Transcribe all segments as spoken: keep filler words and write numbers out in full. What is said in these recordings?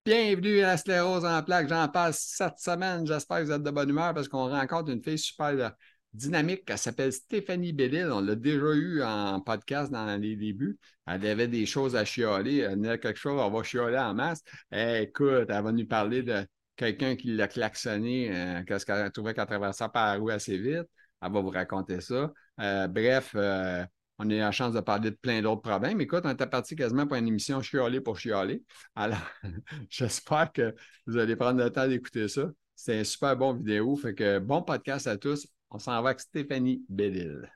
Bienvenue à la sclérose en plaques. J'en passe cette semaine. J'espère que vous êtes de bonne humeur parce qu'on rencontre une fille super euh, dynamique. Elle s'appelle Stéphanie Bellil. On l'a déjà eu en podcast dans les débuts. Elle avait des choses à chialer. Elle a quelque chose, on va chialer en masse. Eh, écoute, elle va nous parler de quelqu'un qui l'a klaxonné, euh, qu'est-ce qu'elle trouvait qu'elle traversait par la rue assez vite. Elle va vous raconter ça. Euh, bref, euh, on a eu la chance de parler de plein d'autres problèmes. Écoute, on était parti quasiment pour une émission chialer pour chialer. Alors, j'espère que vous allez prendre le temps d'écouter ça. C'est un super bon vidéo. Fait que bon podcast à tous. On s'en va avec Stéphanie Bellil.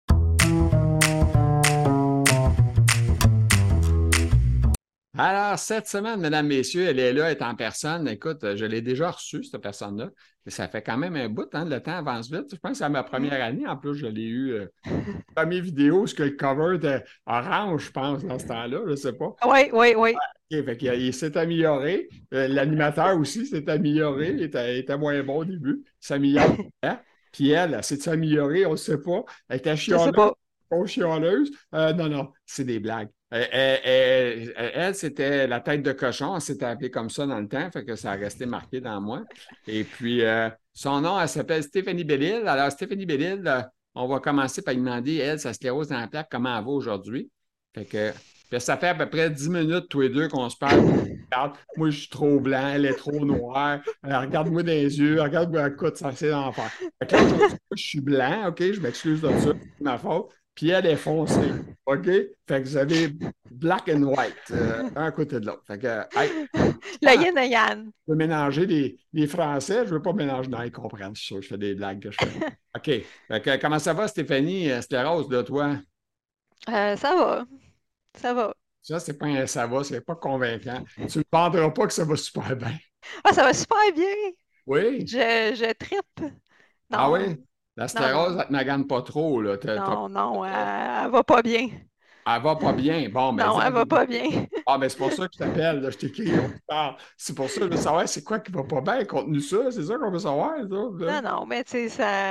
Alors, cette semaine, mesdames, messieurs, elle est là, elle est en personne. Écoute, je l'ai déjà reçue, cette personne-là. Mais ça fait quand même un bout, hein, le temps avance vite. Je pense que c'est ma première année. En plus, je l'ai eu, euh, première vidéo, ce que le cover était orange, je pense, dans ce temps-là. Je ne sais pas. Oui, oui, oui. Okay, fait qu'il, il s'est amélioré. Euh, L'animateur aussi s'est amélioré. Il était, il était moins bon au début. Il s'améliore. Hein? Puis elle, elle s'est améliorée, on ne sait pas. Elle était Je sais chialeuse, pas. pas chialeuse. Euh, non, non, c'est des blagues. Elle, elle, elle, elle, c'était la tête de cochon. Elle s'était appelée comme ça dans le temps, fait que ça a resté marqué dans moi. Et puis, euh, son nom, elle s'appelle Stéphanie Bellil. Alors, Stéphanie Bellil, euh, on va commencer par lui demander, elle, sa sclérose dans la plaque, comment elle va aujourd'hui? Fait que puis ça fait à peu près dix minutes, tous les deux, qu'on se parle. Regarde, moi, je suis trop blanc, elle est trop noire. Alors, regarde-moi dans les yeux, regarde-moi, écoute, ça, c'est l'enfer. Fait que là, aujourd'hui, je suis blanc, OK, je m'excuse de ça, c'est ma faute. Puis elle est foncée, OK? Fait que vous avez black and white, euh, un à côté de l'autre. Fait que, hey, Le ah, yin et yang. je veux mélanger les, les Français, je veux pas mélanger. Non, ils comprennent, c'est sûr, je fais des blagues que je fais. OK. Fait que, comment ça va, Stéphanie? Euh, C'était rose de toi? Euh, ça va. Ça va. Ça, c'est pas un ça va, c'est pas convaincant. Tu ne me vendras pas que ça va super bien. Ah, ça va super bien. Oui. Je, je trippe. Ah Non, oui? La non, stérose, non. elle te magane pas trop, là. T'as- t'as- Non, non, elle, elle va pas bien. Elle va pas bien. Bon, mais dis Non, la elle va pas vérité. bien. Ah, mais c'est pour ça que je t'appelle, là, je t'écris, on se parle. C'est pour ça que je veux savoir c'est quoi qui va pas bien, contenu ça, c'est ça qu'on veut savoir, ça, là. Non, non, mais tu sais,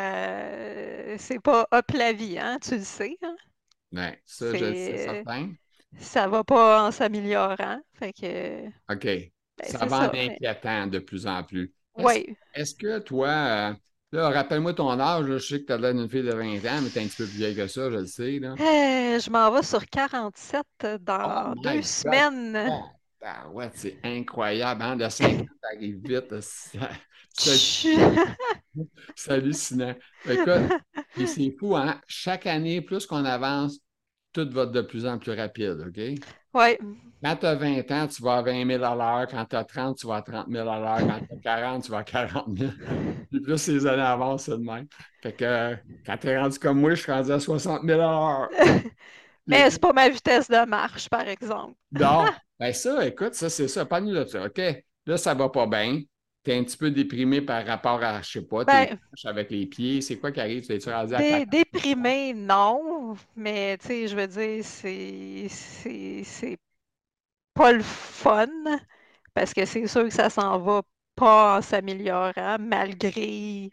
ça. C'est pas hop la vie, hein, tu le sais, hein. Ouais, ça, je le sais C'est. certain. Ça va pas en s'améliorant. Fait que. OK. Ben, Ça c'est va en ça. Mais. inquiétant de plus en plus. Est-ce, Oui. est-ce que toi, euh, là, rappelle-moi ton âge, là, je sais que tu as l'air d'une fille de vingt ans, mais tu es un petit peu plus vieille que ça, je le sais, là. Euh, je m'en vais sur quarante-sept Oh dans deux my God! semaines. Ah, ah ouais, c'est incroyable, hein? De cinq ans, ça arrive vite. Ça- C'est Chut. c'est hallucinant. Écoute, puis c'est fou, hein? Chaque année, plus qu'on avance, tout va de plus en plus rapide, OK? Ouais. Quand tu as vingt ans, tu vas à vingt mille à l'heure. Quand tu as trente, tu vas à trente mille à l'heure. Quand tu as quarante, tu vas à quarante mille. Puis plus les années avancent, c'est de même. Fait que euh, quand tu es rendu comme moi, je suis rendu à soixante mille à l'heure. Mais c'est pas ma vitesse de marche, par exemple. Non, ben ça, écoute, ça, c'est ça. Parle-nous de ça. OK, là, ça va pas bien. Tu es un petit peu déprimé par rapport à, je sais pas, tes Ben, marches avec les pieds. C'est quoi qui arrive? Tu es rendu à dé- quarante? déprimé, non. Mais, tu sais, je veux dire, c'est, c'est, c'est pas le fun. Parce que c'est sûr que ça s'en va pas en s'améliorant, malgré,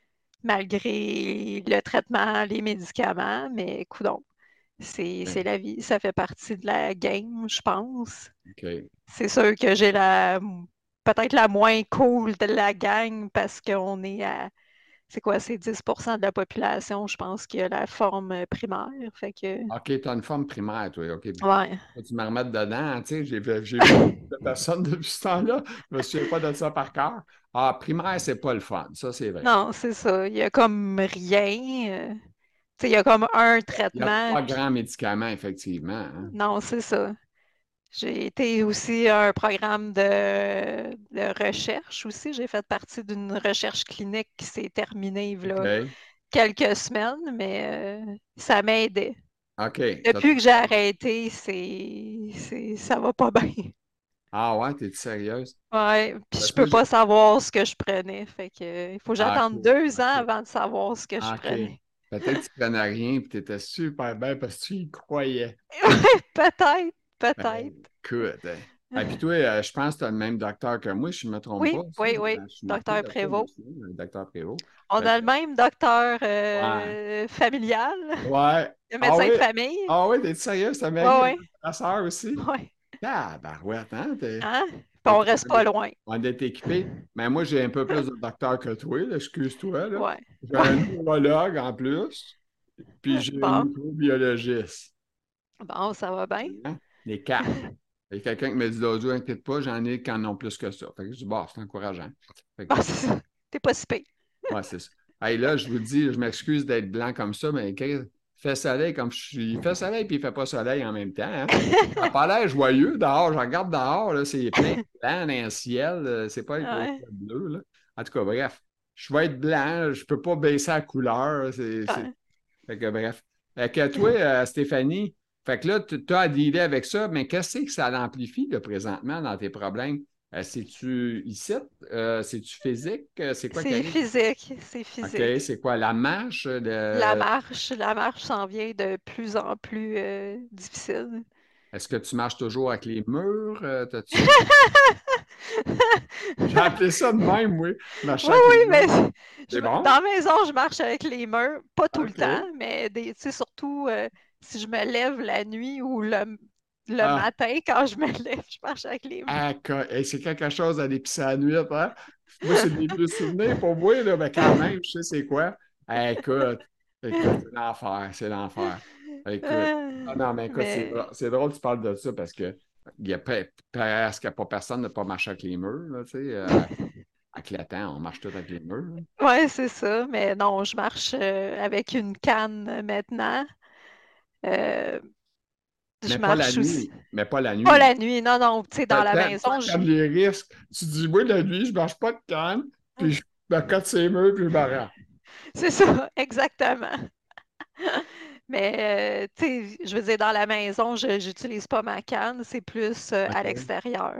malgré le traitement, les médicaments. Mais, écoute, c'est, c'est la vie. Ça fait partie de la game, je pense. OK. C'est sûr que j'ai la peut-être la moins cool de la gang parce qu'on est à c'est quoi, c'est dix pour cent de la population, je pense, qui a la forme primaire. Fait que OK, tu as une forme primaire, toi. OK. ouais. Faut tu me remettre dedans, tu sais, j'ai vu, j'ai vu de personnes depuis ce temps-là. Je me souviens pas de ça par cœur. Ah, primaire, c'est pas le fun. Ça, c'est vrai. Non, c'est ça. Il y a comme rien. euh, tu sais, il y a comme un Il y a traitement, trois puis grands médicaments, effectivement, hein. non, c'est ça. J'ai été aussi à un programme de, de recherche aussi. J'ai fait partie d'une recherche clinique qui s'est terminée là, OK. quelques semaines, mais euh, ça m'aidait. OK. T'as- Depuis que j'ai arrêté, c'est, c'est, ça va pas bien. Ah ouais, t'es sérieuse? Ouais, puis je Parce que peux moi, j'ai. pas savoir ce que je prenais. Fait que, euh, il faut que Ah, j'attende OK. deux ans OK. avant de savoir ce que je Ah, OK. prenais. Peut-être que tu prenais rien et tu étais super bien parce que tu y croyais. Peut-être, Ben, peut-être. écoute. Hein. Ah, puis toi, euh, je pense que tu as le même docteur que moi, je ne me trompe Oui, pas. Ça, oui, oui, je, je suis marqué docteur de ça Prévost. dessus, le docteur Prévost. On Fait a que, le même docteur ouais. euh, familial, Ouais. le Ah médecin oui? de famille. Ah oui, t'es sérieux? C'est un Oui, mari avec oui, ta soeur aussi? oui. Ah, barouette, hein? T'es... Hein? on Écoute, reste pas loin. on est équipé. Mais moi, j'ai un peu plus de docteur que toi, là, excuse-toi. Là. Ouais. J'ai un Ouais. neurologue en plus, puis j'ai un Bon, microbiologiste. bon, ça va bien. Hein? Les quatre. Il y a quelqu'un qui m'a dit l'autre jour, inquiète pas, j'en ai qui en ont plus que ça. Fait que je dis, bon, c'est encourageant. Fait que, Bon, c'est ça. T'es pas si pire. ouais, c'est ça. Hey, là, je vous dis, je m'excuse d'être blanc comme ça, mais quand il fait soleil comme je suis. Il fait soleil puis il fait pas soleil en même temps. Hein? Ça n'a pas l'air joyeux dehors. Je regarde dehors, là, c'est plein de blanc dans le ciel. euh, C'est pas avec le Ouais. bleu. Là. En tout cas, bref. Je vais être blanc, je peux pas baisser la couleur. C'est, c'est... Ouais. Fait que bref. Fait que toi, euh, Stéphanie, fait que là, tu as à dealer avec ça, mais qu'est-ce que ça l'amplifie là, présentement dans tes problèmes? Euh, c'est-tu ici? Euh, c'est-tu physique? Euh, C'est quoi qui C'est arrive? physique, c'est OK, physique. c'est quoi? La marche? La Le... marche, la marche s'en vient de plus en plus euh, difficile. Est-ce que tu marches toujours avec les murs? Euh, t'as-tu... J'ai appelé ça de même, oui. Marcher Oui, avec les oui, mais murs. je- C'est dans bon? la maison, je marche avec les murs, pas tout le temps, OK. mais des, tu sais, surtout euh, si je me lève la nuit ou le, le Ah, matin, quand je me lève, je marche avec les murs. ah, co- hey, c'est quelque chose à l'épicer à la nuit, hein? Moi, c'est des vieux souvenirs pour moi, là, mais quand même, je sais c'est quoi. Hey, écoute, écoute, c'est l'enfer, c'est l'enfer. Écoute. Ah Euh, non, mais écoute, c'est mais drôle, c'est drôle que tu parles de ça parce que il y a pre- presque pas personne ne pas marcher avec les murs, là, tu sais. euh, avec le temps, on marche tout avec les murs. Là. ouais, c'est ça. Mais non, je marche euh, avec une canne euh, maintenant. Euh, Mais je pas la marche aussi. nuit. Mais pas la Pas nuit. la nuit, non, non, tu sais, dans la T'aimes maison, je- t'aimes les risques. Tu dis, moi, la nuit, je ne mange pas de canne, puis je me cote ses murs, puis je me rends. c'est ça, exactement. Mais, euh, tu sais, je veux dire, dans la maison, je n'utilise pas ma canne, c'est plus euh, à OK. l'extérieur.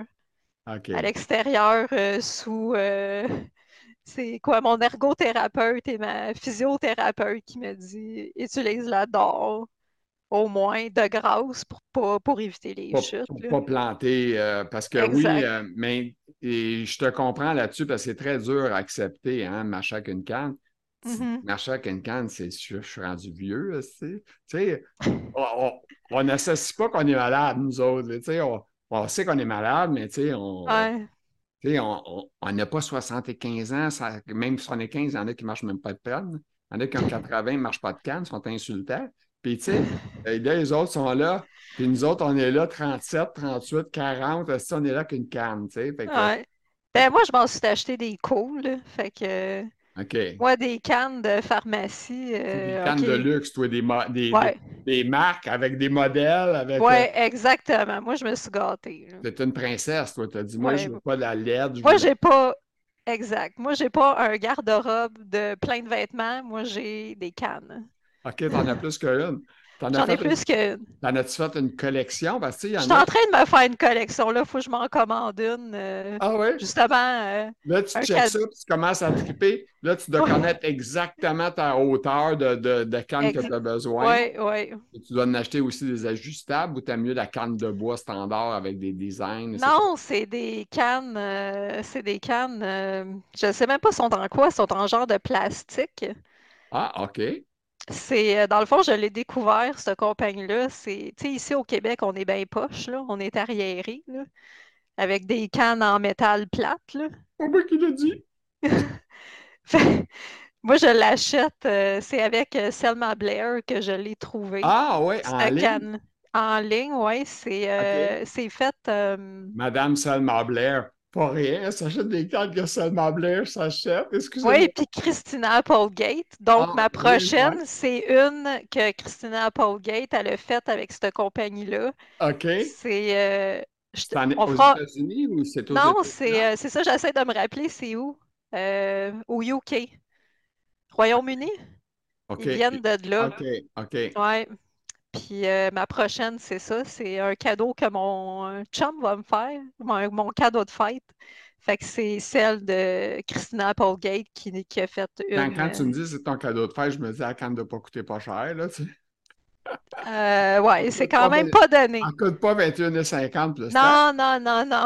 À OK. l'extérieur, euh, sous, euh, c'est quoi, mon ergothérapeute et ma physiothérapeute qui me dit, utilise-la dehors, au moins, de grâce, pour pas, pour éviter les Pas, chutes, pour là. pas planter, euh, parce que oui, Exact. euh, mais et je te comprends là-dessus, parce que c'est très dur à accepter, hein, marcher avec une canne. Mhm. Marcher avec une canne, c'est sûr, je suis rendu vieux, là, tu sais. Tu sais, on on- on n'associe pas qu'on est malade, nous autres. Tu sais, on, on sait qu'on est malade, mais tu sais, on, Ouais. tu sais, on on- on n'a pas soixante-quinze ans, ça- même soixante-quinze, il y en a qui ne marchent même pas de canne. Il y en a qui ont quatre-vingts, ils ne marchent pas de canne, sont insultants. Puis, tu sais, euh, là, les autres sont là, puis nous autres, on est là trente-sept, trente-huit, quarante, si on est là qu'une canne, tu sais. Fait que, Ouais. fait Ben, que- moi, je m'en suis acheté des cools, là. Fait que, OK. moi, des cannes de pharmacie, C'est des euh, cannes OK. de luxe, toi, des, mo- des, des, Ouais. des marques avec des modèles, avec. euh, Ouais, exactement. Moi, je me suis gâtée, là. T'es une princesse, toi. T'as dit, moi, Ouais. je veux pas la L E D, je veux Moi, la. j'ai pas. Exact. Moi, j'ai pas un garde-robe de plein de vêtements. Moi, j'ai des cannes. OK, t'en as plus qu'une. T'en as J'en ai fait une. plus que. T'en as-tu fait une collection? Parce que, tu sais, il y Je en suis a. en train de me faire une collection, là. Faut que je m'en commande une. euh, Ah ouais? justement, euh, Là, tu un checkes ça, cadeau. puis tu commences à triper. Là, tu dois connaître exactement ta hauteur de, de, de canne que tu Ex- as besoin. ouais, ouais. Et tu dois en acheter aussi des ajustables ou tu as mieux la canne de bois standard avec des designs. C'est quoi? Non, c'est des cannes. euh, c'est des cannes. euh, je ne sais même pas sont en quoi. Elles sont en genre de plastique. Ah, OK. C'est, euh, dans le fond, je l'ai découvert, cette compagnie-là. C'est, tu sais, ici au Québec, on est bien poche, là. On est arriéré, là, avec des cannes en métal plate, là. Pas moi qui l'ai dit. Fait- moi, je l'achète. euh, c'est avec euh, Selma Blair que je l'ai trouvé. Ah, ouais, en Cette ligne. canne. En ligne, oui. C'est OK. euh, c'est fait. euh, Madame Selma Blair. Pas rien. Elle s'achète des cannes que Selma Blair s'achète. Oui, Excusez-moi. puis Christina Applegate. Donc, Ah, ma oui, ouais. prochaine, c'est une que Christina Applegate, elle a faite avec cette compagnie-là. OK. C'est. euh, je te- C'est en- on aux fera. États-Unis ou c'est aux Non, États-Unis? c'est Non? euh, c'est ça, j'essaie de me rappeler, c'est où? Euh, au U K. Royaume-Uni? OK. Ils viennent de là. OK. OK. Ouais. Puis euh, ma prochaine, c'est ça. C'est un cadeau que mon euh, chum va me faire, mon, mon cadeau de fête. Fait que c'est celle de Christina Applegate qui, qui a fait Quand, une. quand tu euh, me dis que c'est ton cadeau de fête, je me dis, la canne ne doit pas coûter pas cher, là, tu sais. euh, Elle ouais, c'est coûte quand pas, même vingt- pas donné. elle coûte pas vingt et un cinquante plus taxes. Non, non, non, non.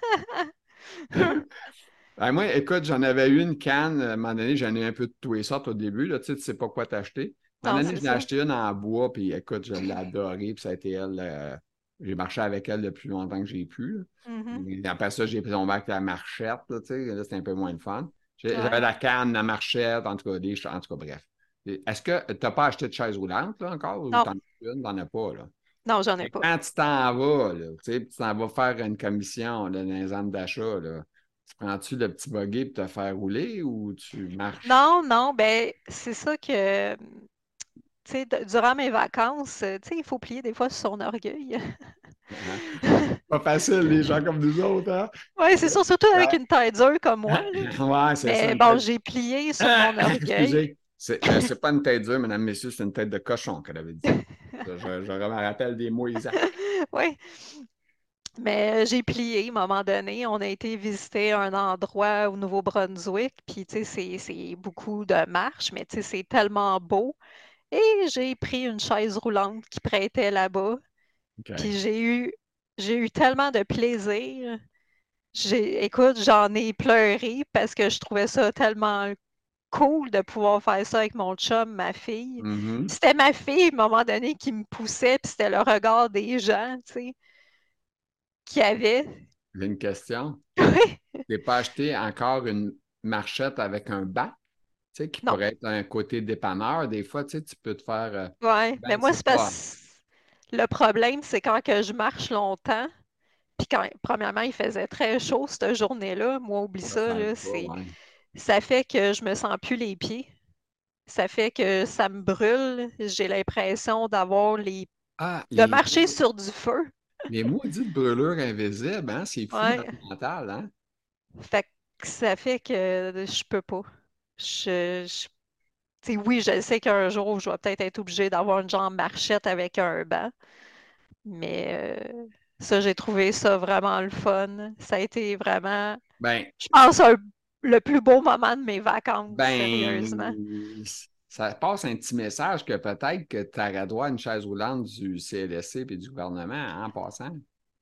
Ben, moi, écoute, j'en avais eu une canne, à un moment donné, j'en ai un peu de tout et sortes au début, là, tu sais, tu sais pas quoi t'acheter. À un Non, moment donné, c'est j'en ai ça. acheté une en bois, puis écoute, je l'ai adorée, puis ça a été elle, euh, j'ai marché avec elle le plus longtemps que j'ai pu. Là. Mhm. Et après ça, j'ai pris mon bac à la marchette, là, tu sais, là, c'était un peu moins de fun. J'ai- J'avais Ouais. la canne, la marchette, en tout cas, des, en tout cas, bref. Et Est-ce que tu n'as pas acheté de chaise roulante, là, encore, ou Non, t'en as une, t'en as pas, là? non, j'en ai Mais pas. quand tu t'en vas, là, tu sais, puis tu t'en vas faire une commission là, dans les centres d'achat, là, tu prends-tu le petit buggy pour te faire rouler ou tu marches? Non, non, ben, c'est ça que, tu sais, d- durant mes vacances, euh, tu sais, il faut plier des fois sur son orgueil. Hein? Pas facile, les gens comme nous autres, hein? Oui, c'est sûr, surtout avec Ouais, une taille dure comme moi, là. ouais, c'est ça, Mais une bon, tête. j'ai plié sur Ah, mon orgueil. excusez, c'est euh, c'est pas une tête dure, mesdames, messieurs, c'est une tête de cochon qu'elle avait dit. Je, je, je me rappelle des mots exacts. Oui, mais j'ai plié à un moment donné. On a été visiter un endroit au Nouveau-Brunswick, puis tu sais, c'est c'est beaucoup de marches, mais tu sais, c'est tellement beau. Et j'ai pris une chaise roulante qui prêtait là-bas, puis OK. j'ai eu, j'ai eu tellement de plaisir. J'ai, écoute, j'en ai pleuré parce que je trouvais ça tellement cool de pouvoir faire ça avec mon chum, ma fille. Mhm. C'était ma fille, à un moment donné, qui me poussait, puis c'était le regard des gens, tu sais, qui avaient. J'ai une question. Oui, Tu n'as pas acheté encore une marchette avec un bac, tu sais, qui non, pourrait être un côté dépanneur. Des fois, tu sais, tu peux te faire. euh, ouais, mais ben, moi, c'est c'est pas. parce le problème, c'est quand que je marche longtemps, puis quand, premièrement, il faisait très chaud cette journée-là. Moi, oublie Ça, ça, ça là, aide pas, c'est, ouais. ça fait que je me sens plus les pieds. Ça fait que ça me brûle. J'ai l'impression d'avoir les, Ah, de les, marcher sur du feu. les maudites brûlures invisibles, hein? C'est fou Ouais. notre mental, hein? Fait que ça fait que je peux pas. Je, je- tu sais, oui, je sais qu'un jour, je vais peut-être être obligée d'avoir une jambe marchette avec un banc, mais euh, ça, j'ai trouvé ça vraiment le fun. Ça a été vraiment, Ben, je pense, un- le plus beau moment de mes vacances, sérieusement. ben, ça passe un petit message que peut-être que tu aurais droit à une chaise roulante du C L S C et du gouvernement hein, en passant.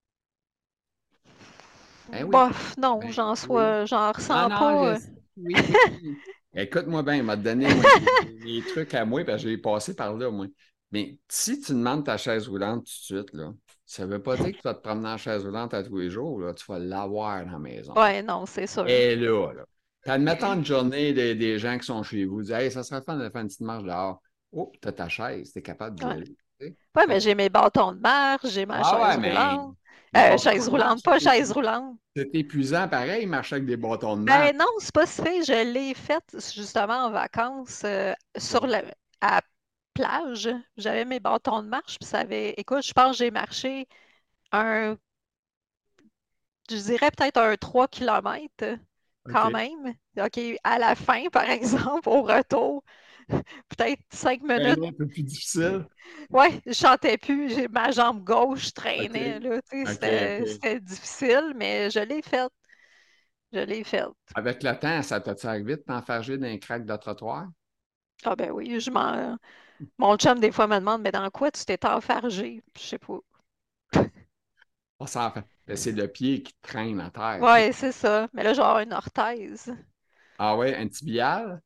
Ben oui, Bof, non, ben j'en oui. sois, j'en Non, ressens non, pas. je euh. sais. Oui, oui, oui. Écoute-moi bien, il m'a donné moi, mes, mes- mes trucs à moi, parce que j'ai passé par là, moi. Mais si tu demandes ta chaise roulante tout de suite, là, ça ne veut pas dire que tu vas te promener en chaise roulante à tous les jours, là. Tu vas l'avoir dans la maison. Ouais, non, c'est sûr. Et là, là. Puis admettons une journée des, des gens qui sont chez vous, disent Hey, ça serait fun de faire une petite marche dehors. Oh, t'as ta chaise, t'es capable d'y Ouais, aller. Tu sais. ouais, Fait mais que- j'ai mes bâtons de marche, j'ai ma ah ouais, chaise mais roulante. les Euh, bâtons chaise de marche, roulante, pas c'est chaise épu- roulante. c'est épuisant pareil, marcher avec des bâtons de marche. Ben non, c'est pas si fait. Je l'ai faite justement en vacances euh, sur OK. la à plage. J'avais mes bâtons de marche, puis ça avait. Écoute, je pense que j'ai marché un, je dirais peut-être un trois kilomètres quand OK. même. OK, à la fin, par exemple, au retour, peut-être cinq minutes. Un un peu plus difficile. Ouais, je chantais plus. J'ai ma jambe gauche OK. traînait, là. Tu sais, OK, c'était OK. c'était difficile, mais je l'ai faite. Je l'ai faite. Avec le temps, ça t'a-tu arrivé de t'enfarger dans un crack de trottoir? Ah ben oui, je m'en. Mon chum, des fois, me demande, mais dans quoi tu t'es enfargé? Je sais pas. On s'en fait. Ben, c'est le pied qui traîne à terre, tu sais. Ouais, c'est ça. Mais là, je vais avoir une orthèse. Ah ouais, un tibial?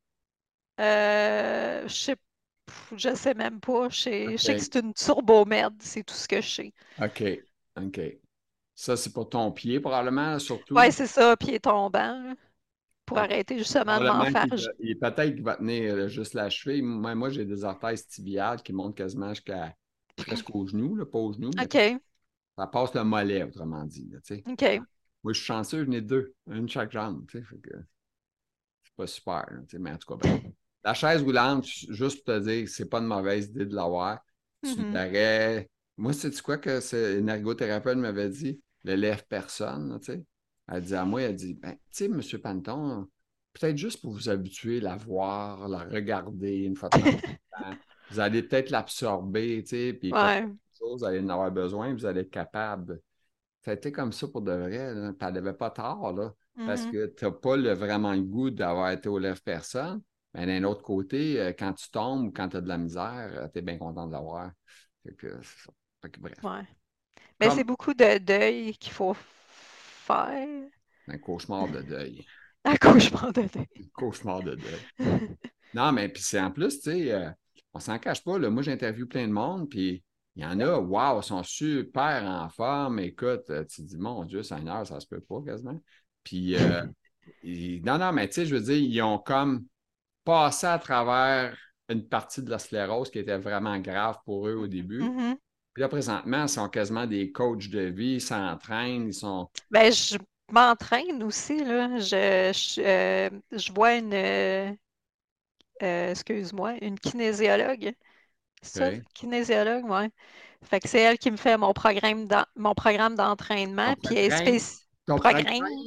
Euh, je sais, pff, je sais même pas. Je sais, je sais que OK. c'est une turbomède, c'est tout ce que je sais. OK. OK. Ça, c'est pour ton pied, probablement, Ouais, surtout. c'est ça, pied tombant, là, pour OK. arrêter justement de Probablement qu'il m'enfarger. va- il- peut-être qu'il va tenir euh, juste la cheville. Moi, moi j'ai des orthèses tibiales qui montent quasiment jusqu'à presque au genou, là, pas au genou, mais OK, ça passe le mollet, autrement dit. Là, tu sais. OK. Moi, je suis chanceux, j'en ai deux, une chaque jambe. Tu sais, fait que c'est pas super, là, tu sais, mais en tout cas, bref. La chaise roulante, juste pour te dire, c'est pas une mauvaise idée de l'avoir. Tu Mhm. l'aurais. Moi, c'est quoi que c'est une ergothérapeute m'avait dit? Le lève-personne, là, tu sais. Elle dit à moi, elle dit, ben, tu sais, M. Panton, peut-être juste pour vous habituer, la voir, la regarder une fois de temps en temps, vous allez peut-être l'absorber, tu sais, puis peut-être Ouais. quelque chose, vous allez en avoir besoin, vous allez être capable. Ça a été comme ça pour de vrai, là. Puis elle n'avait pas tort, là, parce Mhm. que tu n'as pas le- vraiment le goût d'avoir été au lève-personne. Mais d'un autre côté, euh, quand tu tombes ou quand tu as de la misère, tu es bien content de l'avoir. Fait que, c'est ça. Fait que bref. Ouais. Mais c'est Comme beaucoup de deuil qu'il faut faire. un cauchemar de deuil. Accouchement de deuil. Un cauchemar de deuil. Non, mais puis c'est en plus, tu sais, euh, on s'en cache pas, là. Moi, j'interviewe plein de monde, puis Il y en a, wow, ils sont super en forme. Écoute, euh, tu te dis, mon Dieu, Seigneur, ça se peut pas quasiment. Puis, euh, ils- non, non, mais tu sais, je veux dire, ils ont comme passé à travers une partie de la sclérose qui était vraiment grave pour eux au début. Mhm. Puis là, présentement, ils sont quasiment des coachs de vie, ils s'entraînent, ils sont. Ben, je m'entraîne aussi, là. Je, je, euh, je vois une, euh, euh, excuse-moi, une kinésiologue. C'est ça, OK. kinésiologue, ouais. Fait que c'est elle qui me fait mon programme d'en- mon programme d'entraînement, Ton puis elle est programme, spécifique. ton programme. Programme,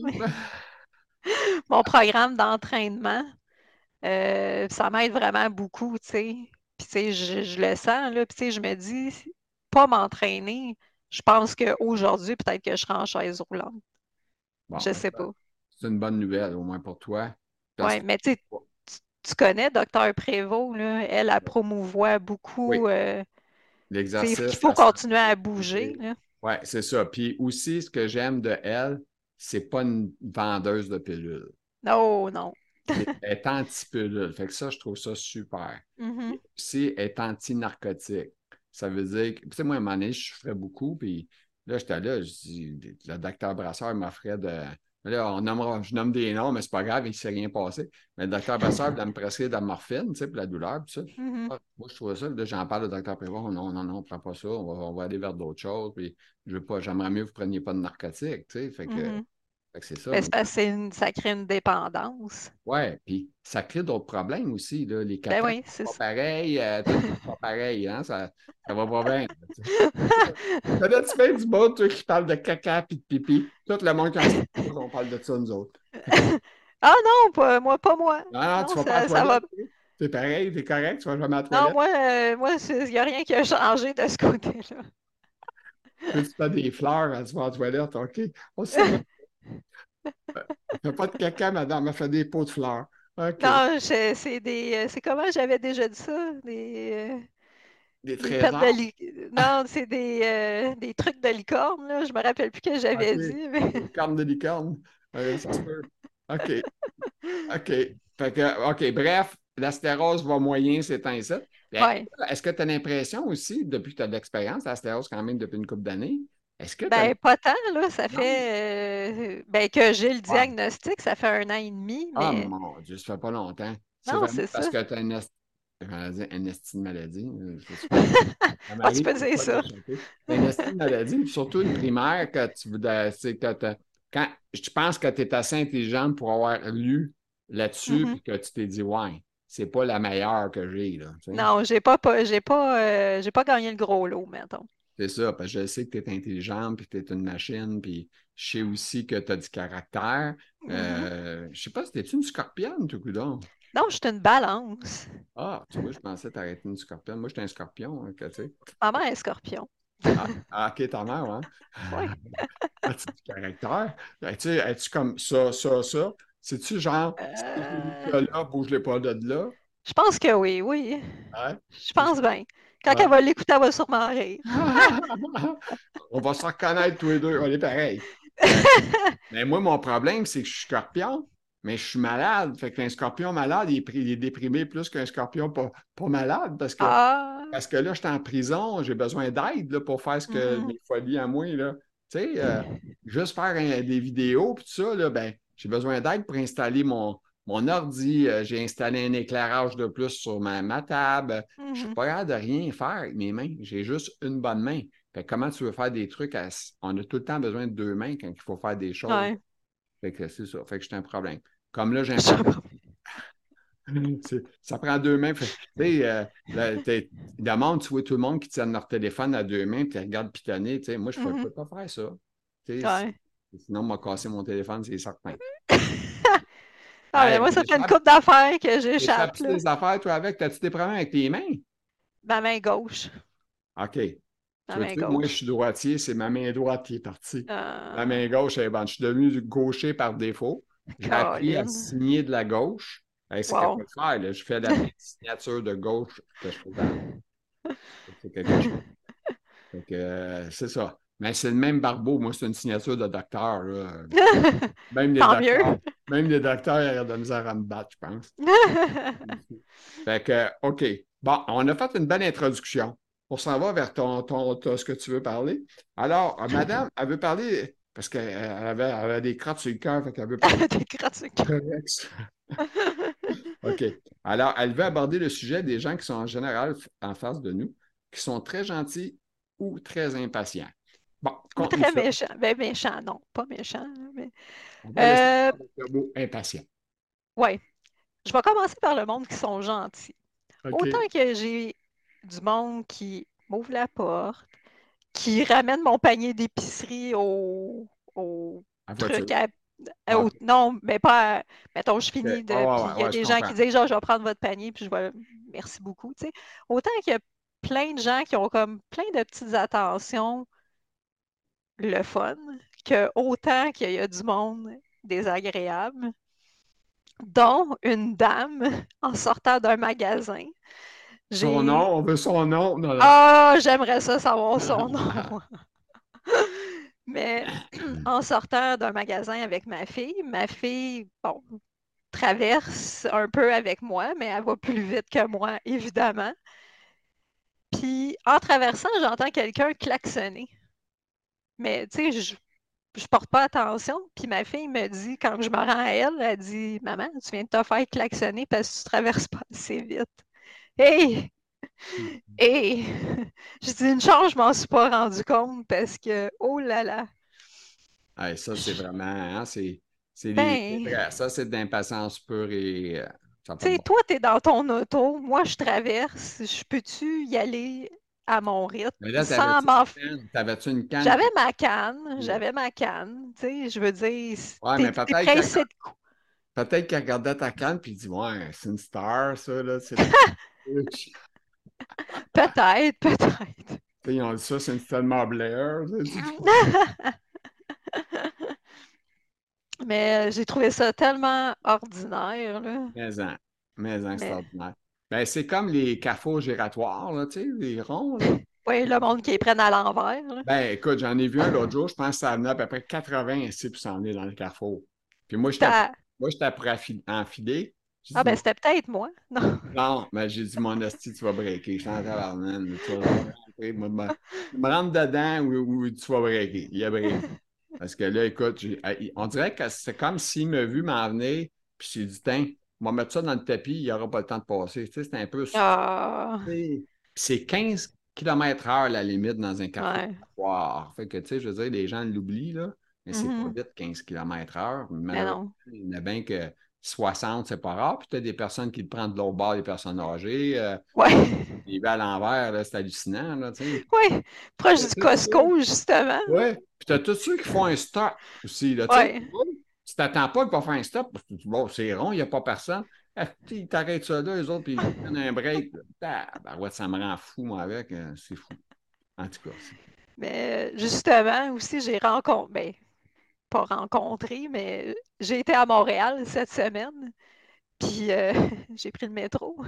mon programme d'entraînement. Euh, ça m'aide vraiment beaucoup, tu sais. Puis, tu sais, je, je le sens, là. Puis, tu sais, je me dis, pas m'entraîner, je pense qu'aujourd'hui, peut-être que je serai en chaise roulante. Bon, Je ben, sais ça, pas. c'est une bonne nouvelle, au moins pour toi. Parce Ouais, que, mais tu sais, tu tu connais Docteur Prévost, là. Elle, elle promouvoit beaucoup, oui, euh, tu sais, qu'il l'exercice, faut la continuer santé, à la bouger, santé. là. Oui, c'est ça. Puis aussi, ce que j'aime de elle, c'est pas une vendeuse de pilules. Non, non. C'est- Elle est anti-pilule. Fait que ça, je trouve ça super. Mhm, Puis aussi, elle est anti-narcotique. Ça veut dire que, tu sais, moi, à un moment donné, je ferais beaucoup, puis là, j'étais là, je dis, le docteur Brasseur m'offrait de. Là, on nommera, je nomme des noms, mais c'est pas grave, il ne s'est rien passé. Mais le docteur Brasseur voulait me prescrire de la morphine, tu sais, pour la douleur, puis ça. mhm, Ah, moi, je trouvais ça. Là, j'en parle au docteur Prévost. Non, non, non, prends pas ça. On va, on va aller vers d'autres choses. Puis, je veux pas, j'aimerais mieux que vous ne preniez pas de narcotiques, tu sais. Fait que, mhm. fait que c'est ça. Ben, Mais c'est parce que c'est une- ça crée une dépendance. ouais, puis ça crée d'autres problèmes aussi, là. Les Ben cacas oui, sont c'est pas ça. pareils, euh, tout n'est pas pareil, hein. Ça, ça va pas bien. Tu sais. Connais-tu bien du monde, toi, qui parle de caca puis de pipi? Tout le monde qui en on parle de ça, nous autres. Ah non, pas, moi, pas moi. Non, non, tu Non, vas pas à la ça, ça va. toilette, toi? C'est pareil, t'es correct, tu vas jamais à la Non, toilette. moi, euh, moi, il n'y a rien qui a changé de ce côté-là. Toi, tu fais des fleurs, hein, tu vas à la toilette, OK? On sait même. Elle fait pas de caca, madame, elle fait des pots de fleurs. OK. Non, je- c'est des. euh, C'est comment j'avais déjà dit ça? Des, euh, Des des pattes de trésors? li... Non, c'est des, euh, des trucs de licorne, là. Je me rappelle plus que OK. j'avais dit, mais. Des cornes de licorne. Euh, ça se peut. OK. OK. Fait que, OK, bref, la stérose va moyen ces temps-ci. Ben, Ouais. est-ce que tu as l'impression aussi, depuis que tu as de l'expérience, la stérose quand même depuis une couple d'années, est-ce que tu as. Ben, pas tant, là. Ça Non? fait. euh, Ben, que j'ai le Ouais. diagnostic, ça fait un an et demi, Ah, mais. mon Dieu, ça fait pas longtemps. C'est Non, vraiment c'est parce ça. que tu as une, est... dire une estime maladie. euh, Je sais pas. Ça Ah, tu m'arrive peux des dire fois de ça. l'échapper. Mais une estime maladie, puis surtout une primaire, que tu voudrais- c'est que t'as- quand je pense que tu es assez intelligente pour avoir lu là-dessus, Mhm. puis que tu t'es dit, ouais, c'est pas la meilleure que j'ai, là. Tu sais. Non, j'ai pas, pas- j'ai pas, euh, j'ai pas gagné le gros lot, mettons. C'est ça, parce que je sais que tu es intelligente, puis que tu es une machine, puis je sais aussi que tu as du caractère. Mhm. Euh, je sais pas, c'était-tu une scorpionne, tout coudonc? Non, je suis une balance. Ah, tu vois, je pensais t'arrêter une scorpionne. Moi, j'étais un scorpion, hein, que tu sais. Ma mère est scorpion. Ah, ah, ok, ta mère, hein? Oui. As-tu du caractère? Es-tu es-tu comme ça, ça, ça? C'est-tu genre, si je bouge Euh, de là, bouge-les pas de là? je pense que oui, oui. Ouais? Je C'est pense bien. Quand ouais. elle va l'écouter, elle va sûrement rire. On va se reconnaître tous les deux. On est pareil. Euh, mais moi, mon problème, c'est que je suis scorpion, mais je suis malade. Fait qu'un scorpion malade, il est, pris- il est déprimé plus qu'un scorpion pas, pas malade parce que, Ah. parce que là, je suis en prison, j'ai besoin d'aide là, pour faire ce que Mhm. mes folies à moi. Là. Tu sais, euh, juste faire un- des vidéos puis tout ça, là, ben, j'ai besoin d'aide pour installer mon, mon ordi. Euh, j'ai installé un éclairage de plus sur ma, ma table. Je suis Mhm. pas capable de rien faire avec mes mains. J'ai juste une bonne main. Fait que comment tu veux faire des trucs à- On a tout le temps besoin de deux mains quand il faut faire des choses. Ouais. Fait que c'est ça. Fait que j'ai un problème. Comme là, j'ai un problème. C'est- Ça prend deux mains. Fait- Tu sais, euh, là, t'es- demande, tu vois tout le monde qui tient leur téléphone à deux mains, puis ils regardent pitonner. Tu sais, moi, je ne Mhm. peux pas faire ça. Tu sais, Ouais. sinon, on m'a cassé mon téléphone, c'est certain. Ah, mais Hey, moi, ça fait une t'échappes, couple d'affaires que j'échappe, t'échappes-tu là. des affaires, toi, avec? T'as-tu des problèmes avec tes mains? Ma main gauche. OK. Ma Tu main vois-tu, moi, je gauche. suis droitier, c'est ma main droite qui est partie. La Euh... main gauche, elle est bonne. Je suis devenu gaucher par défaut. J'ai appris à Colin. signer de la gauche. Hey, c'est quelque Wow. chose de faire, là. Je fais la même signature de gauche que je faisais avant. C'est quelque chose. Fait que, euh, c'est ça. Mais c'est le même barbeau. Moi, c'est une signature de docteur, là. Même les Tant mieux. docteurs, même les docteurs, ils ont de la misère à me battre, je pense. Fait que, OK. Bon, on a fait une belle introduction. on s'en va vers ton, ton, ton- ce que tu veux parler. Alors, euh, madame, elle veut parler, parce qu'elle avait, elle avait des crottes sur le cœur, fait qu'elle veut parler Des gratuits. de Rex. OK. Alors, elle veut aborder le sujet des gens qui sont en général f- en face de nous, qui sont très gentils ou très impatients. Bon, Ou conte-nous très ça. méchant. Ben, méchant, non, pas méchant. Mais... On va laisser Euh, parler le mot impatient. ouais. Je vais commencer par le monde qui sont gentils. Autant OK. que j'ai du monde qui m'ouvre la porte, qui ramène mon panier d'épicerie au, au En truc voiture. à. Ah, au- OK. non, mais pas. à- Mettons, je OK. finis Ouais, de. ouais, Puis il ouais, y a ouais, je des gens comprends. qui disent, genre, je vais prendre votre panier, puis je vais. Merci beaucoup, tu sais. Autant qu'il y a plein de gens qui ont comme plein de petites attentions, le fun, que autant qu'il y a du monde désagréable, dont une dame en sortant d'un magasin. Son J'ai. nom, on veut son nom. Non, non. Ah, j'aimerais ça savoir son nom. Mais en sortant d'un magasin avec ma fille, ma fille, bon, traverse un peu avec moi, mais elle va plus vite que moi, évidemment. Puis en traversant, j'entends quelqu'un klaxonner. Mais tu sais, je, je porte pas attention. Puis ma fille me dit, quand je me rends à elle, elle dit, Maman, tu viens de te faire klaxonner parce que tu traverses pas assez vite. Hey! Hey! Je dis une chose, je m'en suis pas rendu compte parce que, oh là là! Hey, ça, c'est Je- vraiment, hein, c'est c'est les, c'est ben, vrai, ça, c'est de l'impatience pure et euh, ça n'a pas tu de sais, bon. toi, t'es dans ton auto, moi, je traverse, je peux-tu y aller à mon Mais rythme là, sans t'avais-tu m'en. une canne? T'avais-tu une canne J'avais qui. ma canne, Ouais, j'avais ma canne, tu sais, je veux dire, t'es mais t'es peut-être qu'elle pressé de cou- peut-être qu'elle regardait ta canne puis il dit ouais, c'est une star, ça, là, c'est la. Tu Peut-être, peut-être. sais, ils ont dit ça, c'est une Selma Blair. Tu sais, tu- Mais euh, j'ai trouvé ça tellement ordinaire, là. Mais en, mais en Mais extraordinaire. Ben, c'est comme les carrefours giratoires, là, tu sais, les ronds, là. oui, le monde qui les prenne à l'envers, là. Ben, écoute, j'en ai vu un l'autre jour, je pense que ça venait à peu près quatre-vingts ici pour s'en aller dans le carrefour. Puis moi, j'étais T'as- moi, j'étais pour affi- enfiler. J'ai Ah dit, ben mon- c'était peut-être moi. Non. non, mais j'ai dit, mon esti, tu vas breaker. Je suis en tabarnak, tu vas, tu vas rentrer, moi, me, me rentre dedans ou, ou tu vas breaker. Il a breaké. Parce que là, écoute, j'ai- ah, il- on dirait que c'est comme s'il m'a vu m'en venir, puis j'ai dit, tiens, on va mettre ça dans le tapis, il n'y aura pas le temps de passer. Tu sais, c'est un peu. Ah, Puis c'est quinze kilomètres heure la limite dans un carrefour. ouais. Wow. Fait que, tu sais, je veux dire, les gens l'oublient, là, mais c'est pas Mhm. vite quinze kilomètres heure. Mais Malheureusement, non. il y en a bien que soixante c'est pas rare. Puis tu as des personnes qui le prennent de l'autre bord, des personnes âgées. Euh, Ouais. les va à l'envers, là, c'est hallucinant, là, tu sais. Ouais. Proche T'as du tout ceux- Costco, justement. Ouais. Puis tu as tous ceux qui font un stop aussi, là, tu sais. Ouais. Tu t'attends pas qu'il va faire un stop, parce que tu dis, bon, c'est rond, il n'y a pas personne. Ah, tu sais, ils t'arrêtent ça là, eux autres, puis ils prennent un break. Ah, ben ouais, ça me rend fou, moi, avec. euh, c'est fou. En tout cas, c'est- Mais justement, aussi, j'ai rencontré, ben, pas rencontré, mais j'ai été à Montréal cette semaine, puis euh, j'ai pris le métro.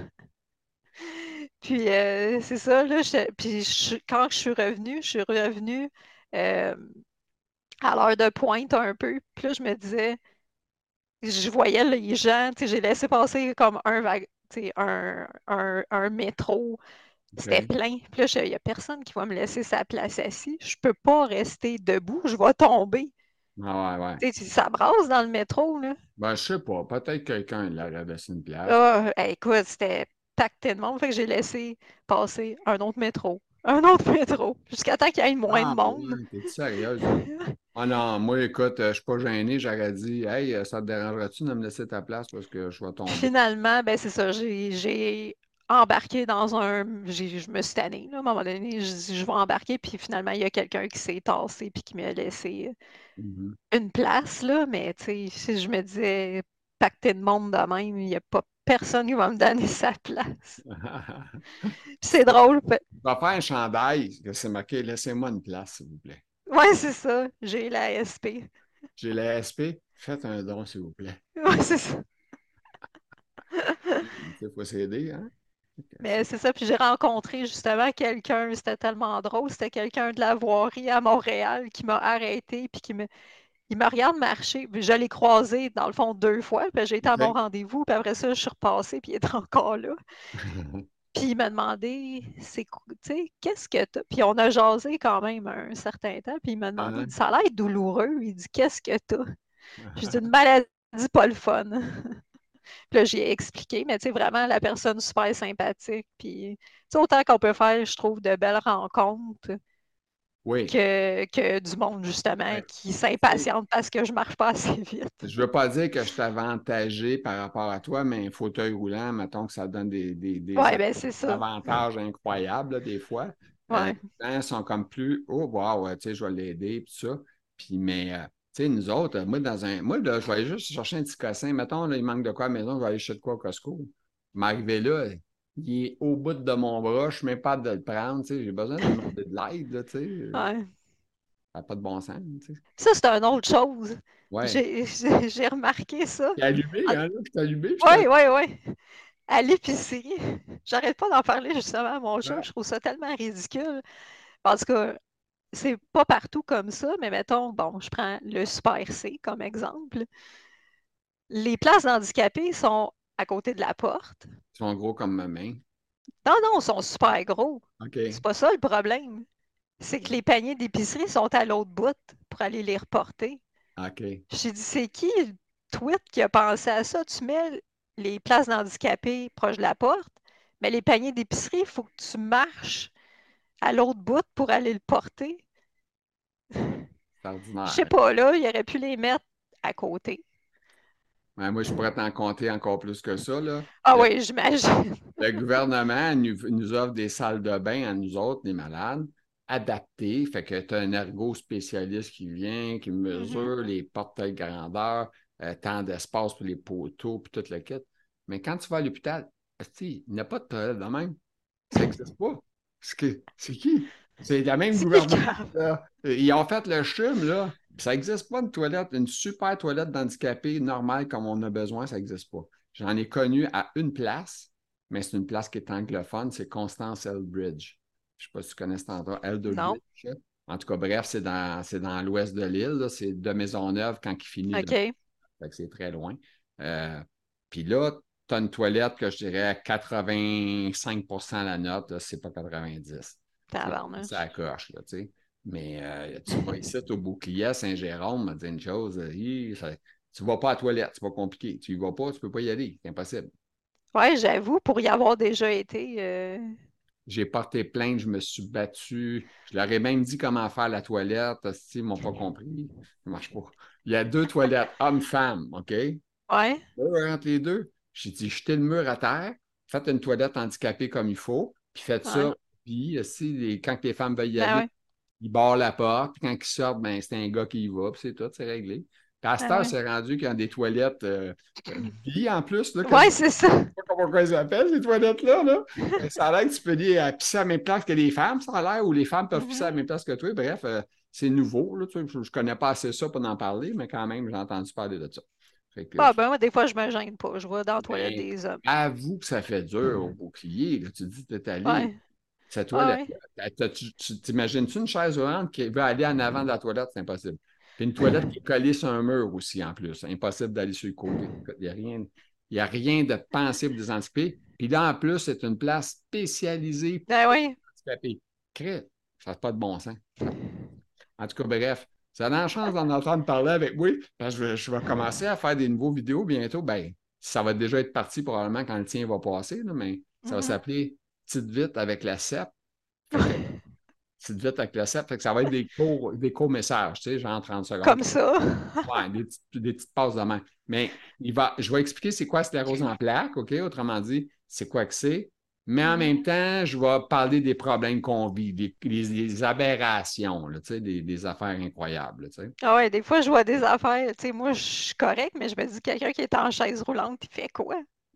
Puis euh, c'est ça, là, je- puis je- quand je suis revenue, je suis revenue euh, à l'heure de pointe un peu. Puis là, je me disais, je voyais les gens, tu sais, j'ai laissé passer comme un, wag- tu sais, un, un, un métro. C'était OK. plein. Puis là, il n'y a personne qui va me laisser sa place assise. Je peux pas rester debout, je vais tomber. Ah ouais, ouais. Tu sais, ça brasse dans le métro, là. Ben, je sais pas. Peut-être que quelqu'un l'aurait laissé une place. Ah, hey, écoute, c'était pacté de monde. Fait que j'ai laissé passer un autre métro. Un autre métro. Jusqu'à temps qu'il y ait moins de Ah, pour monde. vrai, t'es sérieuse? Ah non, moi, écoute, euh, je suis pas gêné. J'aurais dit, hey, euh, ça te dérangerait-tu de me laisser ta place parce que je vais Puis tomber? finalement, ben c'est ça, j'ai j'ai embarqué dans un. j'ai- Je me suis tannée, là, à un moment donné, je dis je vais embarquer, puis finalement, il y a quelqu'un qui s'est tassé puis qui m'a laissé Mhm. une place, là, mais tu sais, si je me disais pacté de monde de même, il n'y a pas personne qui va me donner sa place. Puis c'est drôle. pa- Je vais faire un chandail que c'est marqué, laissez-moi une place, s'il vous plaît. Ouais, c'est ça, j'ai la S P. J'ai la S P, faites un don, s'il vous plaît. Ouais, c'est ça. Il faut s'aider, hein? Ok, Mais c'est- c'est ça, puis j'ai rencontré justement quelqu'un, c'était tellement drôle, c'était quelqu'un de la voirie à Montréal qui m'a arrêté, puis qui me, il me regarde marcher. Puis je l'ai croisé, dans le fond, deux fois, puis j'ai été à mon OK. rendez-vous, puis après ça, je suis repassée, puis il est encore là. Puis il m'a demandé, c'est quoi- tu sais, qu'est-ce que t'as? Puis on a jasé quand même un certain temps, puis il m'a demandé, Hein? ça a l'air douloureux. Il dit, qu'est-ce que t'as? J'ai dit, une maladie pas le fun. Puis là, j'ai expliqué, mais tu sais, vraiment, la personne super sympathique. Puis, tu sais, autant qu'on peut faire, je trouve, de belles rencontres Oui. que, que du monde, justement, Ouais. qui Tu sais, s'impatiente parce que je marche pas assez vite. je ne veux pas dire que je suis avantagé par rapport à toi, mais un fauteuil roulant, mettons que ça donne des, des, des Ouais, ben c'est ça. avantages incroyables, là, des fois. Euh, Ouais. les gens sont comme plus, oh, wow, ouais, tu sais, je vais l'aider, puis ça. Puis, mais, euh, tu sais, nous autres, euh, moi, dans un. Moi, là, je vais aller juste chercher un petit cossin. Mettons, là, il manque de quoi à la maison, je vais aller chercher de quoi au Costco. M'arriver là, il est au bout de mon bras, je ne suis même pas de le prendre, tu sais, j'ai besoin de demander de l'aide, là, tu sais. Ouais. Ça n'a pas de bon sens, tu sais. Ça, c'est une autre chose. Ouais. J'ai j'ai- j'ai remarqué ça. T'es allumé, Ah, hein, là, t'es allumé, je ouais, ouais, ouais. À l'épicerie, j'arrête pas d'en parler justement à mon chum. t'allumé. Je trouve ça tellement ridicule. Parce que c'est pas partout comme ça, mais mettons, bon, je prends le Super C comme exemple. Les places d'handicapés sont à côté de la porte. Ils sont gros comme ma main. Non, non, ils sont super gros. C'est OK. pas ça le problème. C'est que les paniers d'épicerie sont à l'autre bout pour aller les reporter. OK. J'ai dit, c'est qui le tweet qui a pensé à ça? Tu mets les places d'handicapés proche de la porte, mais les paniers d'épicerie, il faut que tu marches à l'autre bout pour aller le porter. C'est Je sais ordinaire. pas, là, il aurait pu les mettre à côté. Ouais, moi, je pourrais t'en compter encore plus que ça, là. Ah Le, oui, j'imagine. le gouvernement nous, nous offre des salles de bain à nous autres, les malades, adaptées. Fait que tu as un ergo spécialiste qui vient, qui Mhm, mesure les portails grandeur, euh, tant d'espace pour les poteaux, puis tout le kit. Mais quand tu vas à l'hôpital, esti, il n'y a pas de toilette de même. Ça n'existe pas. C'est que- c'est qui? C'est le même c'est qui le gouvernement, cave? là. Ils ont fait le chum, là. Puis ça n'existe pas une toilette, une super toilette d'handicapé normale comme on a besoin, ça n'existe pas. J'en ai connu à une place, mais c'est une place qui est anglophone, c'est Constance Eldridge. Je ne sais pas si tu connais cet endroit, Non. Eldridge. En tout cas, bref, c'est dans, c'est dans l'ouest de l'île, là. C'est de Maisonneuve quand il finit le. OK. Fait que c'est très loin. Euh, Puis là, tu as une toilette que je dirais à quatre-vingt-cinq pour cent la note, là, c'est pas quatre-vingt-dix. C'est ça Tabarnouche. coche, là, tu sais. Mais euh, tu vas ici au Bouclier, à Saint-Jérôme, me dit une chose, euh, hi, ça- tu ne vas pas à la toilette, c'est pas compliqué. Tu y vas pas, tu ne peux pas y aller, c'est impossible. Ouais, j'avoue, pour y avoir déjà été. euh, J'ai porté plainte, je me suis battu. Je leur ai même dit comment faire la toilette. Hostie, ils ne m'ont pas compris. Ça marche pas. Il y a deux toilettes, homme-femme, OK? Ouais, Deux entre les deux. J'ai dit, jetez le mur à terre, faites une toilette handicapée comme il faut, puis faites ouais. ça. Puis, si, les- quand les femmes veulent y Ben aller, ouais. ils barrent la porte, puis quand ils sortent, ben, c'est un gars qui y va, puis c'est tout, c'est réglé. Puis à cette Ben heure, ouais. c'est rendu qu'il y a des toilettes euh, euh, bi en plus, là, Ouais, quasiment. c'est ça. Je sais pas comment ils s'appellent, ces toilettes-là. Là. Euh, Ça a l'air que tu peux aller euh, pisser à la même place que les femmes, ça a l'air, ou les femmes peuvent pisser à la Mhm. même place que toi. Bref, euh, c'est nouveau. Là, tu sais, je ne connais pas assez ça pour en parler, mais quand même, j'ai entendu parler de ça. Fait que, Ah ben moi, des fois, je me gêne pas. Je vais dans la toilette ben, des hommes. avoue que ça fait dur au bouclier. Là. Tu te dis, t'es allé. Ouais. Cette Ah ouais. toilette-là. Tu tu- t'imagines-tu une chaise roulante qui veut aller en avant de la toilette? C'est impossible. Puis une toilette qui est collée sur un mur aussi, en plus. Impossible d'aller sur le côté. Il n'y a rien, il y a rien de pensé pour des handicapés. Puis là, en plus, c'est une place spécialisée Ben pour oui. les handicapés. Crête, ça n'a pas de bon sens. Ça- En tout cas, bref, ça a la chance d'en entendre parler avec moi, parce que je vais, je vais commencer à faire des nouveaux vidéos bientôt. Ben, ça va déjà être parti probablement quand le tien va passer, là, mais ça va Mhm. s'appeler Petite Vite avec la C E P. Fait que petite vite avec le C E P, fait que ça va être des courts, des courts messages, tu sais, genre trente secondes. Comme ça. Ouais, des petites, des petites passes de main. Mais il va, je vais expliquer c'est quoi sclérose en plaques, OK? Autrement dit, c'est quoi que c'est. Mais en même Mhm. temps, je vais parler des problèmes qu'on vit, des, des- des aberrations, là, tu sais, des, des affaires incroyables, tu sais. Ah ouais, des fois, je vois des affaires. Tu sais, moi, je suis correcte, mais je me dis, quelqu'un qui est en chaise roulante, il fait quoi?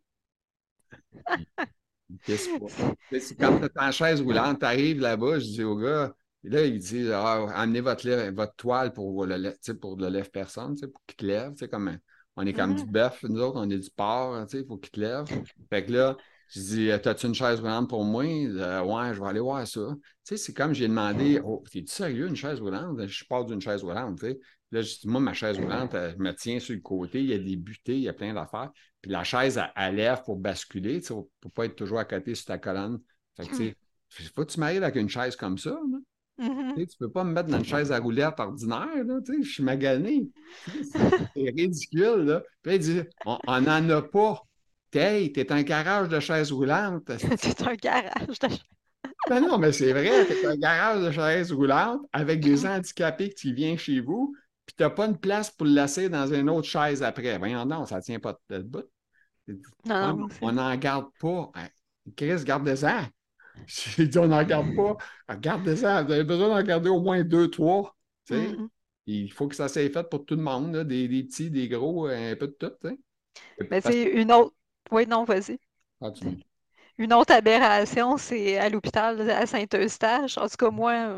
Il, il pisse pas. Tu sais, c'est quand tu es en chaise roulante, tu arrives là-bas, je dis au gars, et là, il dit ah, amenez votre, lèvre- votre toile pour le, lè- tu sais, pour le lève-personne, tu sais, pour qu'il te lève. Tu sais, comme, on est comme du Mhm. bœuf, nous autres, on est du porc, tu sais, il faut qu'il te lève. Fait que là, Je dis, euh, t'as-tu une chaise roulante pour moi? Euh, ouais, je vais aller voir ça. Tu sais, c'est comme j'ai demandé, oh, t'es-tu sérieux, une chaise roulante? Je pars d'une chaise roulante, tu sais. Là, je dis, moi, ma chaise roulante, elle me tient sur le côté, il y a des butées, il y a plein d'affaires. Puis la chaise, elle, elle lève pour basculer, tu sais, pour ne pas être toujours à côté sur ta colonne. Fait que, tu sais, faut que tu m'arrives avec une chaise comme ça, là. Tu Mhm. sais, tu peux pas me mettre dans une chaise à roulettes ordinaire, là, tu sais, je suis magané. Tu sais, C'est c'est ridicule, là. Puis là, il dit, on n'en a pas. Hey, t'es un garage de chaises roulantes. C'est un garage de... Non, non, mais c'est vrai, t'es un garage de chaises roulantes avec des handicapés que tu viens chez vous, puis t'as pas une place pour le laisser dans une autre chaise après. Voyons donc, ça tient pas de bout. Ouais, Non, mais non, on c'est... n'en garde pas. Hein, Chris, garde-en. J'ai dit, on n'en garde pas. Gardez-en. Vous avez besoin d'en garder au moins deux, trois. Tu sais. Mhm. Il faut que ça soit fait pour tout le monde, là, des, des petits, des gros, un peu de tout. Tu sais. Mais Parce que, c'est une autre... Oui, non, vas-y. continue. Une autre aberration, c'est à l'hôpital à Saint-Eustache. En tout cas, moi,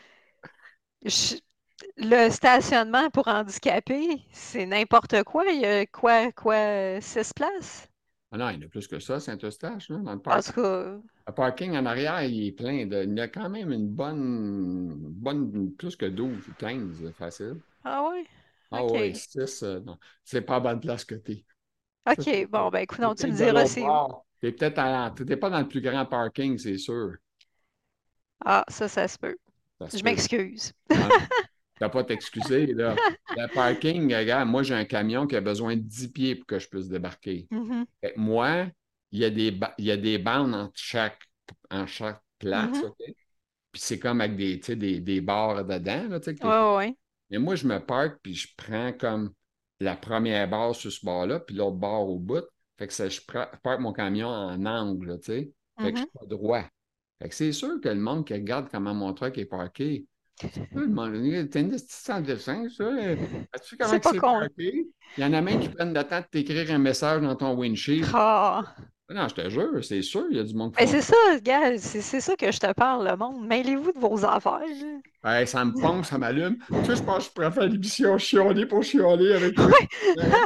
je- le stationnement pour handicapés, c'est n'importe quoi. Il y a quoi, quoi, six places? Ah non, il y en a plus que ça, Saint-Eustache, là, dans le En parc. tout cas, Le parking en arrière, il est plein de. Il y a quand même une bonne, bonne plus que douze ou quinze, facile. ah ouais? Ah oui, OK. six, euh, non. C'est pas à bonne place que t'es. Ça, c'est OK, sûr. bon, ben écoute, T'es non, tu me peut-être de diras l'autre c'est où. bord. T'es peut-être à... T'es pas dans le plus grand parking, c'est sûr. Ah, ça, ça se peut. Ça se Je peut. m'excuse. Non, t'as pas à t'excuser, là. Le parking, regarde, moi, j'ai un camion qui a besoin de dix pieds pour que je puisse débarquer. Mhm, Fait que moi, il y a des, ba- il y a des bandes entre chaque, en chaque place, mhm. OK? Puis c'est comme avec des, tu sais, des, des barres dedans, là, tu sais, que Ouais, t'es- ouais, ouais. Mais moi, je me parque, puis je prends comme la première barre sur ce bord-là, puis l'autre barre au bout. Fait que ça, je prends- parque mon camion en angle, là, tu sais. Fait que je Mhm. suis pas droit. Fait que c'est sûr que le monde qui regarde comment mon truck est parqué, c'est sûr, le monde, t'as une destination de dessin, ça. euh, Sais-tu comment C'est que pas c'est con. parqué? Il y en a même qui prennent le temps de t'écrire un message dans ton windshield. Ah. Non, je te jure, c'est sûr, il y a du monde qui Ben font c'est ça. ça, gars, c'est c'est ça que je te parle, le monde. Mêlez-vous de vos affaires, là. Hey, ça me pompe, ça m'allume. Tu sais, je pense que je pourrais faire l'émission chialer pour chialer avec toi. Ouais.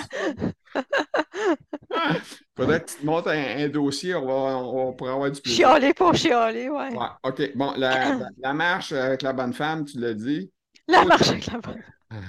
Ah, faudrait que tu te montes un, un dossier, on va, on, pourra avoir du plaisir. Chialer pour chialer, ouais. Ouais, OK. Bon, la, la, la marche avec la bonne femme, tu l'as dit. La Toi, marche avec la bonne.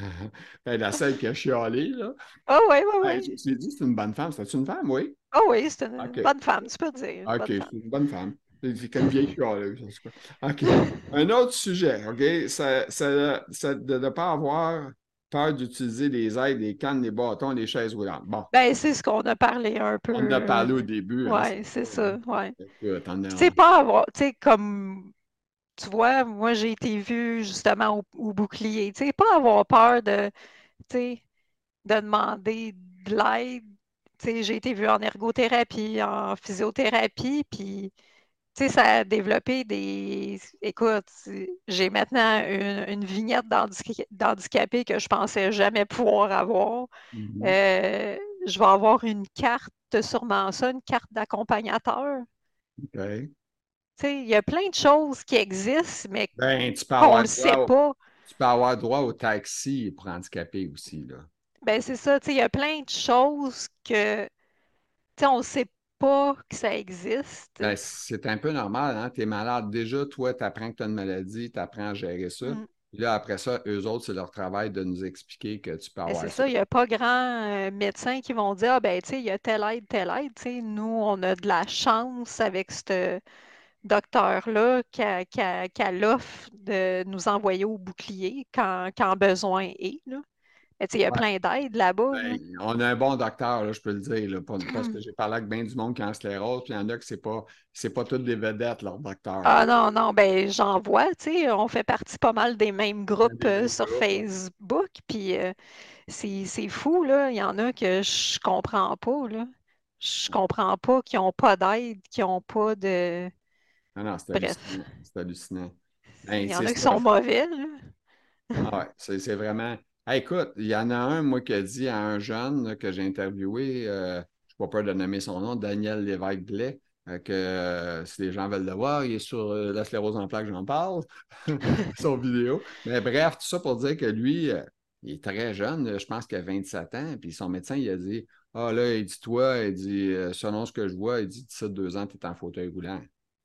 ben, la seule qui a chialé, là. Ah ouais, ouais, Hey, ouais. je me dit, c'est une bonne femme. C'est une femme, oui? Ah oui, c'est une OK. bonne femme, tu peux dire, une OK, bonne c'est femme. une bonne femme. C'est comme une vieille chialeuse, en tout cas. OK. Un autre sujet, OK? Ça, ça, ça- de ne pas avoir peur d'utiliser les aides, les cannes, les bâtons, les chaises roulantes. Bon, Ben, c'est ce qu'on a parlé un peu. on en a parlé au euh, début, hein, c'est Ouais, c'est ça, hein. ça, ouais. Écoute, on Tu sais, a- pas avoir, tu sais, comme, tu vois, moi, j'ai été vue justement au, au bouclier. Tu sais, pas avoir peur de, tu sais, de demander de l'aide. Tu sais, j'ai été vue en ergothérapie, en physiothérapie, puis, tu sais, ça a développé des... Écoute, j'ai maintenant une, une vignette d'handica- d'handicapé que je pensais jamais pouvoir avoir. Mhm. Euh, je vais avoir une carte, sûrement ça, une carte d'accompagnateur. OK. Tu sais, il y a plein de choses qui existent, mais Ben, tu peux qu'on ne avoir le sait droit au, pas. tu peux avoir droit au taxi pour handicapés aussi, là. Ben, c'est ça, tu sais, il y a plein de choses que, tu sais, on ne sait pas que ça existe. Ben, c'est un peu normal, hein? Tu es malade. Déjà, toi, tu apprends que tu as une maladie, tu apprends à gérer ça. Mm. Puis là, après ça, eux autres, c'est leur travail de nous expliquer que tu peux Ben, c'est avoir ça. ça, il n'y a pas grand euh, médecin qui vont dire, ah, ben, tu sais, il y a telle aide, telle aide. Tu sais, nous, on a de la chance avec ce docteur-là qu'elle qu'elle- qu'elle offre de nous envoyer au bouclier quand, quand besoin est, là. Mais tu sais, il y a Ouais. plein d'aides là-bas, là. Ben, on a un bon docteur, là, je peux le dire, là, pas- parce que j'ai parlé avec bien du monde qui a en sclérose, puis il y en a que c'est pas, c'est pas toutes des vedettes, leur docteur. Ah non, non, ben j'en vois, tu sais, on fait partie pas mal des mêmes Il y a groupes des euh, mêmes sur groupes, là. Facebook, puis euh, c'est c'est fou, là. Il y en a que je comprends pas, là. Je comprends pas qu'ils n'ont pas d'aide, qu'ils n'ont pas de... Non, non, c'est Bref, hallucinant. C'est hallucinant. il Ben, y en c'est a qui ça. sont mauvais, là. Ah ouais, c'est c'est vraiment. Hey, écoute, il y en a un, moi, qui a dit à un jeune là, que j'ai interviewé, euh, je n'ai pas peur de nommer son nom, Daniel Lévesque-Blais, euh, que euh, si les gens veulent le voir, il est sur euh, la sclérose en plaques, j'en parle, son vidéo. Mais bref, tout ça pour dire que lui, euh, il est très jeune, je pense qu'il a vingt-sept ans, puis son médecin, il a dit: Ah là, il dit, toi, il dit, euh, selon ce que je vois, il dit, d'ici deux ans, tu es en fauteuil roulant.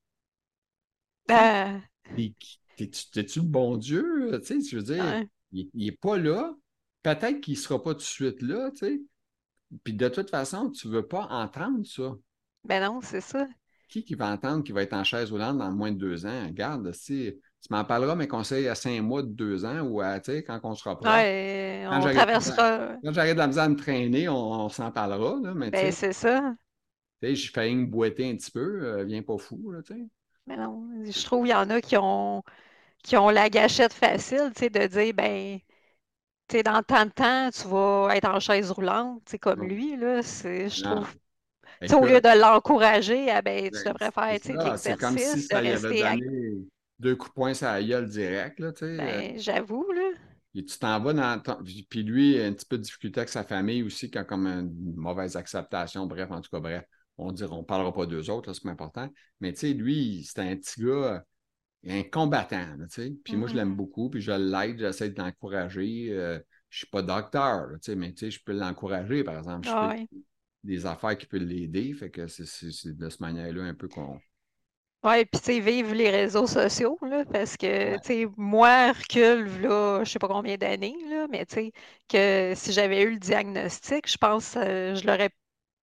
Tu sais, Euh, t'es- t'es-tu t'es-tu le bon Dieu? Tu sais, je veux dire, ouais. il n'est pas là. Peut-être qu'il ne sera pas tout de suite là, tu sais. Puis de toute façon, tu ne veux pas entendre ça. Ben non, c'est ça. Qui qui va entendre qu'il va être en chaise roulante dans moins de deux ans? Regarde, si tu m'en parleras, mes conseils à cinq mois de deux ans ou à, tu sais, quand on sera proche. Ouais, Quand on j'arrête traversera. quand j'arrête de la misère à me traîner, on, on s'en parlera, là, mais tu Ben sais, c'est ça. tu sais, je fais une boiter un petit peu, euh, viens pas fou, là, tu sais. Mais non, je trouve qu'il y en a qui ont qui ont la gâchette facile, tu sais, de dire ben, tu sais, dans tant de temps, tu vas être en chaise roulante, tu sais, comme Non, lui, là, c'est, je non. trouve, tu sais, au lieu Écoute, de l'encourager, ah ben, tu ben, devrais c'est faire, tu sais, de ça, c'est comme si l'exercice, de ça y avait rester, à- donné deux coups de poing sur la gueule direct, là, tu sais. euh, ben, j'avoue, là. Et tu t'en vas dans ton... Puis lui, il a un petit peu de difficulté avec sa famille aussi, qui a comme une mauvaise acceptation. Bref, en tout cas, bref, on dira, on parlera pas d'eux autres, là, c'est pas important. Mais tu sais, lui, c'était un petit gars, un combattant, là, tu sais. Puis moi, je l'aime Mhm. beaucoup, puis je l'aide, j'essaie de l'encourager. Euh, je suis pas docteur, là, tu sais, mais tu sais, je peux l'encourager, par exemple. Je Ah fais ouais. des affaires qui peuvent l'aider. Fait que c'est c'est- c'est de cette manière-là un peu qu'on. Ouais, puis tu sais, vivre les réseaux sociaux, là, parce que, Ouais. tu sais, moi, recule, là, je sais pas combien d'années, là, mais tu sais, que si j'avais eu le diagnostic, je pense, euh, je l'aurais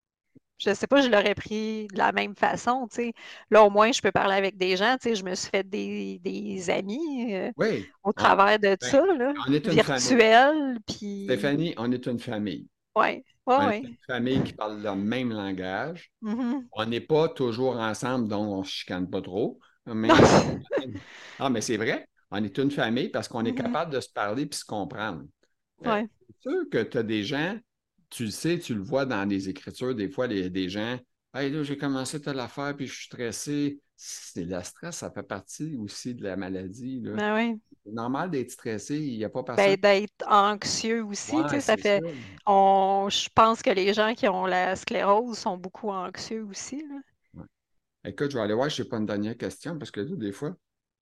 je sais pas, je l'aurais pris de la même façon, tu sais. Là, au moins, je peux parler avec des gens, tu sais, je me suis fait des, des amis euh, Oui, au on, travers de ben, ça, là, on est une famille. virtuel, puis Stéphanie, on est une famille. ouais, ouais, On est ouais. une famille qui parle le même langage. Mhm. On n'est pas toujours ensemble, donc on ne se chicane pas trop. Non, Mais on... Ah, mais c'est vrai, on est une famille parce qu'on est mhm. capable de se parler et se comprendre. Euh, Ouais, c'est sûr que tu as des gens, tu le sais, tu le vois dans les écritures, des fois, les, des gens, hey, là, j'ai commencé telle affaire puis je suis stressé. C'est le stress, ça fait partie aussi de la maladie, là. ben ouais. C'est normal d'être stressé, il n'y a pas Ben, personne. d'être anxieux aussi, tu Ouais, sais, ça c'est fait, ça. on, je pense que les gens qui ont la sclérose sont beaucoup anxieux aussi, là. Ouais. Écoute, je vais aller voir, je n'ai pas une dernière question parce que là, des fois.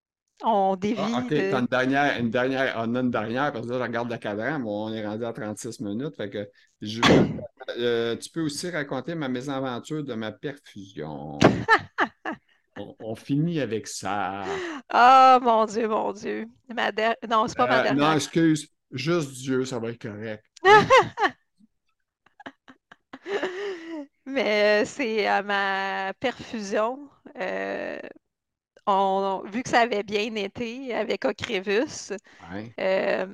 On Ah, dévie OK, t'as de, une dernière, une dernière, on a une dernière parce que là, je regarde le cadran, mais on est rendu à trente-six minutes. Fait que je veux, euh, tu peux aussi raconter ma mésaventure de ma perfusion. On, on finit avec ça. ah, mon Dieu, mon Dieu. Ma der- Non, c'est pas ma Euh, non, dernière. excuse, juste Dieu, ça va être correct. Juste- Mais euh, c'est à ma perfusion. euh, on, vu que ça avait bien été avec Ocrevus, Ouais. euh,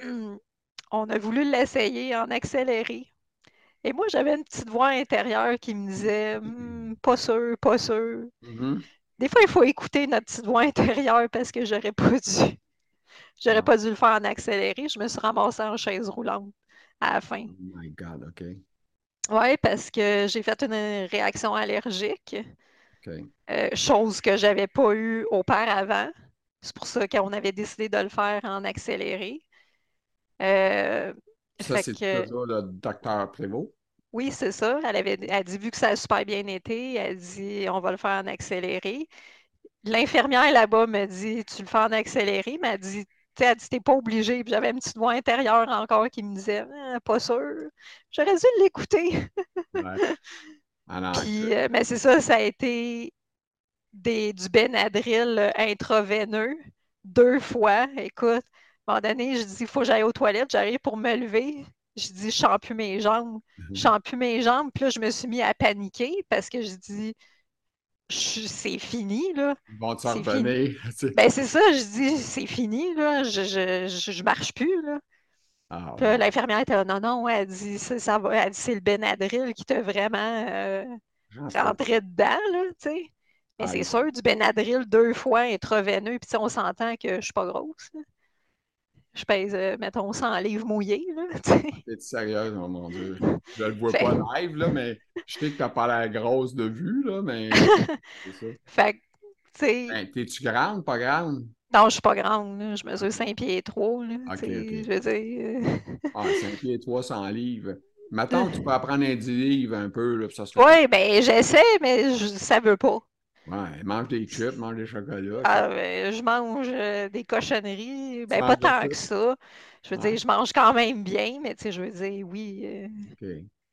on a voulu l'essayer en accéléré. Et moi, j'avais une petite voix intérieure qui me disait Hmm, pas sûr, pas sûr. Mhm. Des fois, il faut écouter notre petite voix intérieure parce que j'aurais pas dû. J'aurais Ah, pas dû le faire en accéléré. Je me suis ramassée en chaise roulante à la fin. oh my God, OK. Oui, parce que j'ai fait une réaction allergique, OK. euh, chose que j'avais pas eue auparavant. C'est pour ça qu'on avait décidé de le faire en accéléré. Euh, Ça, fait c'est que toujours le docteur Prévost. oui, c'est ça. Elle avait elle a dit vu que ça a super bien été, elle dit on va le faire en accéléré. L'infirmière là-bas me dit tu le fais en accéléré, mais elle dit tu sais, elle dit t'es pas obligé. Puis j'avais une petite voix intérieure encore qui me disait Ah, pas sûr. J'aurais dû l'écouter. Ouais. Alors, Puis, écoute. euh, mais c'est ça, ça a été des, du Benadryl euh, intraveineux deux fois. Écoute, à un moment donné, je dis, il faut que j'aille aux toilettes. J'arrive pour me lever. Je dis, je sens plus mes jambes. Je sens plus mes jambes. Puis là, je me suis mis à paniquer parce que je dis, je- c'est fini, là. Ils vont te C'est fini. revenir. Tu sais. Ben, c'est ça, je dis, c'est fini, là. Je, je, je, je marche plus, là. Ah, Puis là, non. l'infirmière était là, non, non, elle dit, ça, ça va. Elle dit, c'est le Benadryl qui t'a vraiment euh, J'en fais. rentrer dedans, là, tu sais. Mais c'est Aïe. sûr, du Benadryl deux fois intraveineux, puis tu sais, on s'entend que je suis pas grosse, là. Je pèse, euh, mettons, cent livres mouillés, là, tu sais. T'es sérieuse, oh mon Dieu. Je le vois Fait, pas live, là, mais je sais que t'as pas l'air grosse de vue, là, mais c'est ça. fait que, tu sais, Ben, t'es-tu grande, pas grande? non, je suis pas grande, là. Je mesure OK. cinq pieds trois, là, tu OK, sais, OK. je veux dire. euh, Ah, cinq pieds trois cents livres. Maintenant, tu peux apprendre un dix livres un peu, là, puis ça serait correct. Ouais, ben, j'essaie, mais je, ça veut pas. Ouais, mange des chips, mange des chocolats, ça. Ah, ben, je mange euh, des cochonneries, Tu ben, pas manges de tant que tout. ça. Je veux dire, Ouais, je mange quand même bien, mais tu sais, je veux dire, oui. euh, OK.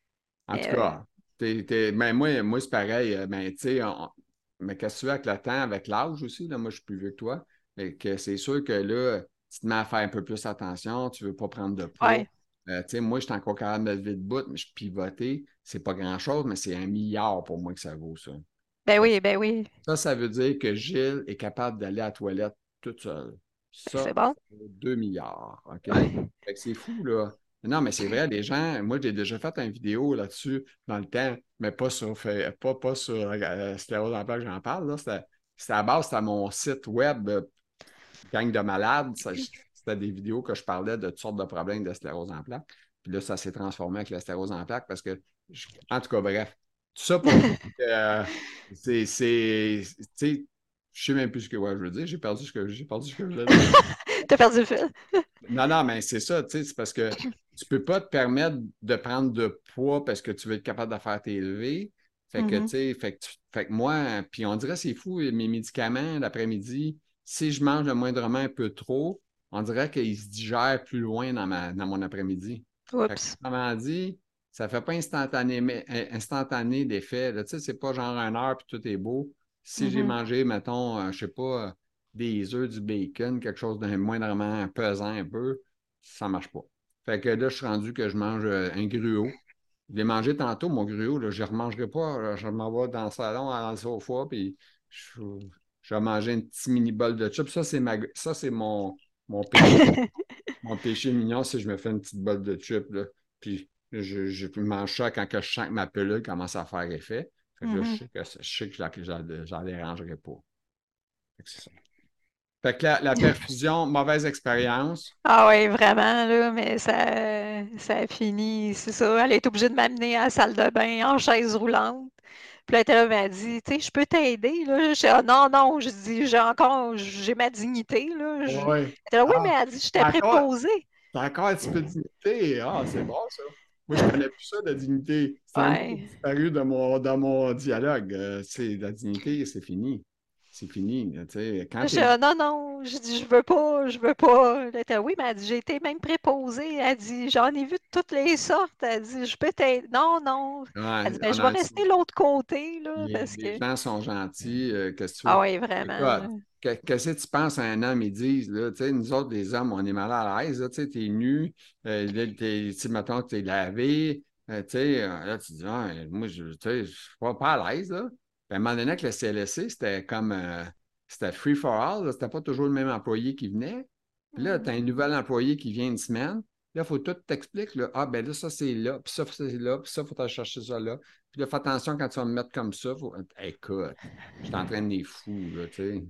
En Mais tout euh, cas, t'es, t'es- ben, moi, moi c'est pareil. euh, Ben, tu sais, on- mais qu'est-ce que tu veux avec le temps, avec l'âge aussi? Là, moi, je suis plus vieux que toi. Et que c'est sûr que là, tu te mets à faire un peu plus attention, tu ne veux pas prendre de poids. ouais. Euh, tu sais, moi, je suis encore capable de me lever de bout, mais je pivoter. C'est pas grand-chose, mais c'est un milliard pour moi que ça vaut ça. Ben Fait que oui, ben oui. ça, ça veut dire que Gilles est capable d'aller à la toilette toute seule. Ben, c'est Ça, bon. ça vaut deux milliards. OK? Fait que c'est fou, là. Non, mais c'est vrai, les gens, moi, j'ai déjà fait une vidéo là-dessus dans le temps, mais pas sur, fait- pas, pas sur euh, Sclérose en plaques que j'en parle. Là. C'était, c'était à la base, c'était mon site web, euh, Gang de malades. Ça, c'était des vidéos que je parlais de toutes sortes de problèmes de sclérose en plaques. Puis là, ça s'est transformé avec la sclérose en plaques parce que, je- en tout cas, bref, tout ça pour dire que euh, c'est, c'est, tu sais, je sais même plus ce que ouais, je veux dire. J'ai perdu ce que j'ai perdu ce que je voulais dire. T'as perdu le fil. Non, non, mais c'est ça, tu sais, c'est parce que tu peux pas te permettre de prendre de poids parce que tu veux être capable de faire tes levées. Fait que, tu Mhm, sais, fait que, tu- fait que moi, puis on dirait c'est fou, mes médicaments l'après-midi, si je mange le moindrement un peu trop, on dirait qu'ils se digèrent plus loin dans ma, dans mon après-midi. Fait que, oups. autrement dit, ça fait pas instantané, mais- instantané d'effet. Là. Tu sais, c'est pas genre une heure puis tout est beau. Si j'ai Mhm, mangé, mettons, euh, je sais pas, des œufs, du bacon, quelque chose de moindrement pesant un peu, ça ne marche pas. Fait que là, je suis rendu que je mange euh, un gruau. Je l'ai mangé tantôt, mon gruau, là, je ne remangerai pas. Là, je m'en vais dans le salon, dans le sofa, puis je, je vais manger un petit mini bol de chips. Ça, c'est ma, ça, c'est mon, mon péché. Mon péché mignon, c'est que je me fais une petite bolle de chips, là, puis je, je mange ça quand que je sens que ma pilule commence à faire effet. Fait que là, je mhm. sais que, je sais que je n'en dérangerai pas. Fait que c'est ça. Fait que la, la perfusion, mauvaise expérience. Ah oui, vraiment, là, mais ça, ça a fini, c'est ça. Elle est obligée de m'amener à la salle de bain en chaise roulante. Puis là, elle était là, elle m'a dit, tu sais, je peux t'aider, là. J'ai dit, ah, non, non, je dis, j'ai encore, j'ai ma dignité, là. Je- Elle Oui. était là, oui, mais Ah, elle dit, je t'ai t'as encore, préposée. t'as encore un petit peu de dignité. Ah, c'est bon, ça. Moi, je connais plus ça, la dignité. C'est un mot qui a Ouais. disparu de mon, dans mon dialogue. Euh, c'est, la dignité, c'est fini. C'est fini. Tu sais, quand Là, j'ai dit, t'es... ah, non, non, je dis, je veux pas, je veux pas. Elle était, oui, mais elle dit, j'ai été même préposée. Elle dit, j'en ai vu de toutes les sortes. Elle dit, je peux t'aider. Non, non. Elle Ouais, dit, ben, on je vais a- rester de l'autre côté, là, les, parce les que. gens sont gentils. euh, qu'est-ce que tu Ah veux? oui, vraiment, là. Écoute, que- qu'est-ce que tu penses à un homme, ils disent, là, tu sais, nous autres, les hommes, on est mal à l'aise, là, tu sais, t'es nu, euh, là, t'es, tu sais, mettons que t'es lavé, euh, tu sais, euh, là, tu dis, ah, moi, je, tu sais, je suis pas, pas à l'aise, là. Puis à un moment donné, avec le C L S C, c'était comme, euh, c'était free for all, là, c'était pas toujours le même employé qui venait. Puis là, tu as un nouvel employé qui vient une semaine, là, il faut tout t'expliquer, là, ah, ben là, ça, c'est là, puis ça, c'est là, puis ça, il faut aller chercher ça là. Puis là, fais attention quand tu vas me mettre comme ça, faut... écoute, je suis en train de les fous, là, tu sais.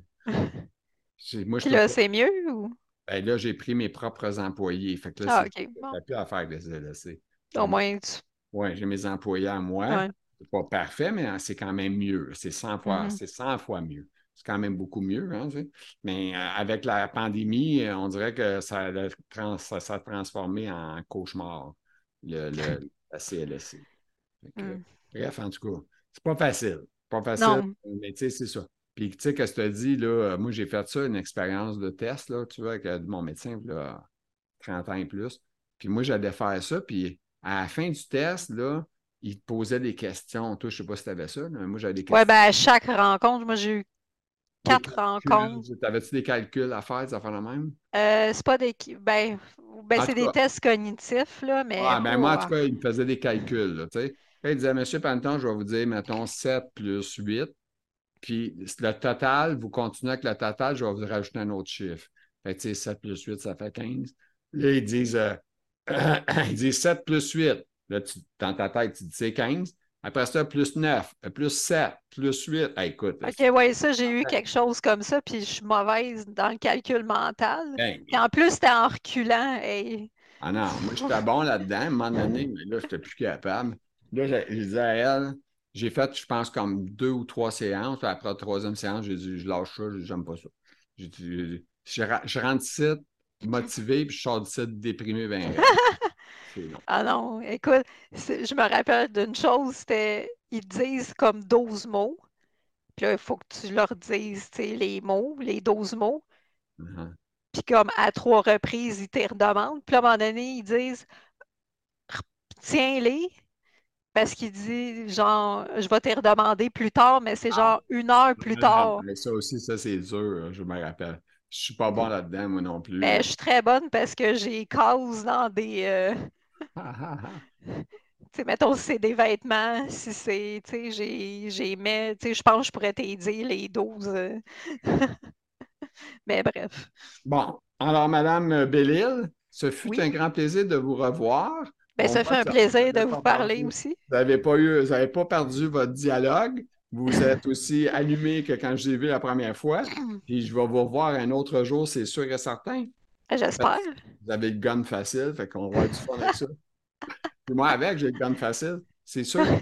C'est- Moi, je Puis peux là, pas. c'est mieux ou? Ben là, j'ai pris mes propres employés. Fait que là, Ah, c'est OK. Bon. t'as plus à faire avec les L S C. Au J'ai moins, tu. ouais, j'ai mes employés à moi. Ouais. C'est pas parfait, mais c'est quand même mieux. C'est cent fois, Mhm. c'est cent fois mieux. C'est quand même beaucoup mieux, hein, tu sais. Mais euh, avec la pandémie, euh, on dirait que ça a, trans- ça, ça a transformé en cauchemar, le, le- la C L S C. Fait que, Mm. bref, en tout cas, c'est pas facile. Pas facile, Non. mais tu sais, c'est ça. Puis, tu sais, qu'est-ce que tu as dit, là, euh, moi, j'ai fait ça, une expérience de test, là, tu vois, avec euh, mon médecin, là, trente ans et plus. Puis moi, j'allais faire ça, puis à la fin du test, là, il te posait des questions. Toi, je sais pas si tu avais ça, mais moi, j'avais des Ouais, questions. ben, à chaque rencontre, moi, j'ai eu Des quatre calculs. rencontres. T'avais-tu des calculs à faire, ça fait la même? Euh, c'est pas des. Ben, ben En c'est tout des cas, tests cognitifs, là, mais. ah, ben moi, en tout Ouah. cas, il me faisait des calculs, là, tu sais. Là, il disait, Monsieur Panton, je vais vous dire, mettons, sept plus huit. Puis le total, vous continuez avec le total, je vais vous rajouter un autre chiffre. Fait que, tu sais, sept plus huit, ça fait quinze. Là, ils disent, euh, ils disent sept plus huit. Là, tu, dans ta tête, tu dis c'est quinze. Après ça, plus neuf, euh, plus sept, plus huit. Ah, écoute, OK, c'est- ouais, ça, j'ai eu quelque chose comme ça, puis je suis mauvaise dans le calcul mental. ben, Puis en plus, c'était en reculant. Hey. ah non, moi, j'étais bon là-dedans, à un moment donné, mais là, je n'étais plus capable. Là, je, je disais à elle, j'ai fait, je pense, comme deux ou trois séances. Puis après la troisième séance, j'ai dit, je lâche ça, j'ai dit, j'aime pas ça. J'ai dit, je, ra- je rentre ici motivé, puis je sors d'ici déprimé, ben raide. C'est long. Ah non, écoute, c'est- je me rappelle d'une chose, c'était, ils disent comme douze mots, puis là, il faut que tu leur dises, tu sais, les mots, les douze mots, Mhm. puis comme à trois reprises, ils te redemandent, puis là, à un moment donné, ils disent, tiens-les, Parce qu'il dit, genre, je vais te redemander plus tard, mais c'est Ah, genre une heure plus malade. tard. Mais ça aussi, ça, c'est dur, je me rappelle. Je suis pas bon là-dedans, moi non plus. Mais Là. je suis très bonne parce que j'ai cause dans des. Euh, Ah, ah, ah. tu sais, mettons, si c'est des vêtements, si c'est. Tu sais, j'ai, j'ai mis. Tu sais, je pense que je pourrais t'aider les douze. euh. Mais bref. Bon, alors, Madame Bellil, ce fut Oui. un grand plaisir de vous revoir. Ben, On ça fait voit un que vous plaisir de n'avez vous pas parler perdu, aussi. vous n'avez pas eu, vous n'avez pas perdu votre dialogue. Vous êtes aussi allumé que quand je l'ai vu la première fois. Puis je vais vous revoir un autre jour, c'est sûr et certain. En fait, J'espère. vous avez le gun facile, fait qu'on va avoir du fun avec ça. Puis moi, avec, j'ai le gun facile. C'est sûr.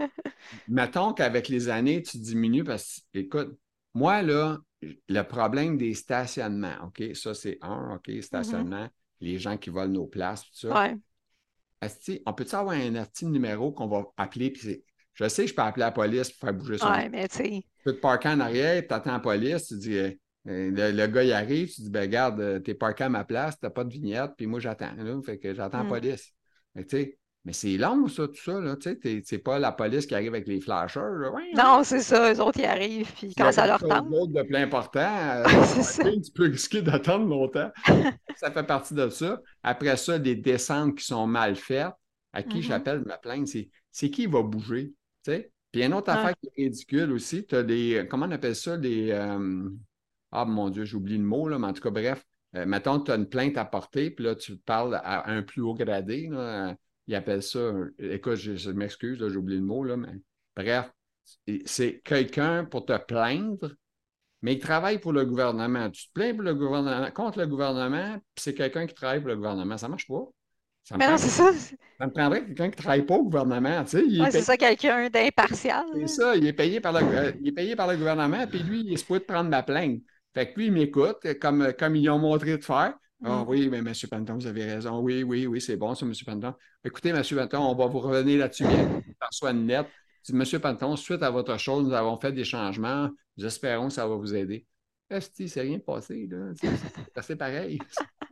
Mettons qu'avec les années, tu diminues parce que, écoute, moi, là, le problème des stationnements, OK, ça, c'est un, OK, Mhm. stationnement, les gens qui volent nos places, tout ça. Ouais. Asti, on peut-tu avoir un petit numéro qu'on va appeler? Puis c'est- je sais que je peux appeler la police pour faire bouger son char. Ouais, mais tu sais. Tu peux te parker en arrière, tu attends la police, tu dis, euh, euh, le, le gars, il arrive, tu dis, ben, regarde, euh, t'es parké à ma place, t'as pas de vignette, puis moi, j'attends, là, fait que j'attends la Hmm. police. Mais tu sais, mais c'est long, ça, tout ça, là, tu sais, t'es- c'est pas la police qui arrive avec les flashers, là. Ouais, ouais. Non, c'est ça. Eux autres, ils arrivent, puis S'il y quand a ça quelque leur chose tente. d'autre de plus important, euh, dans le C'est ça. parking, tu peux risquer d'attendre longtemps. Ça fait partie de ça. Après ça, des descentes qui sont mal faites. À qui Mhm. j'appelle ma plainte, c'est c'est qui va bouger? Tu sais? Puis il y a une autre Ouais. affaire qui est ridicule aussi. Tu as des, comment on appelle ça? Les, euh, ah mon Dieu, j'oublie le mot, là, mais en tout cas, bref, euh, mettons, tu as une plainte à porter, puis là, tu parles à un plus haut gradé. Là, euh, ils appellent ça, un- écoute, je, je m'excuse, là, j'ai oublié le mot, là, mais bref, c'est quelqu'un pour te plaindre mais il travaille pour le gouvernement. Tu te plains pour le gouvernement, contre le gouvernement, puis c'est quelqu'un qui travaille pour le gouvernement. Ça ne marche pas. Ça me Mais prend non, c'est ça. ça me prendrait quelqu'un qui ne travaille pas au gouvernement. Tu sais, il est Ouais, c'est payé, ça, quelqu'un d'impartial. c'est Là. ça, il est payé par le, euh, il est payé par le gouvernement, puis lui, il est supposé de prendre ma plainte. Fait que lui, il m'écoute, comme, comme ils ont montré de faire. Ah Mhm. oui, mais M. Panton, vous avez raison. Oui, oui, oui, c'est bon, ça, M. Panton. Écoutez, M. Panton, on va vous revenir là-dessus bientôt. Je reçois une lettre. Je dis, M. Panton, suite à votre chose, nous avons fait des changements. Nous espérons que ça va vous aider. Esti, c'est rien passé, là. Tu sais, c'est assez pareil.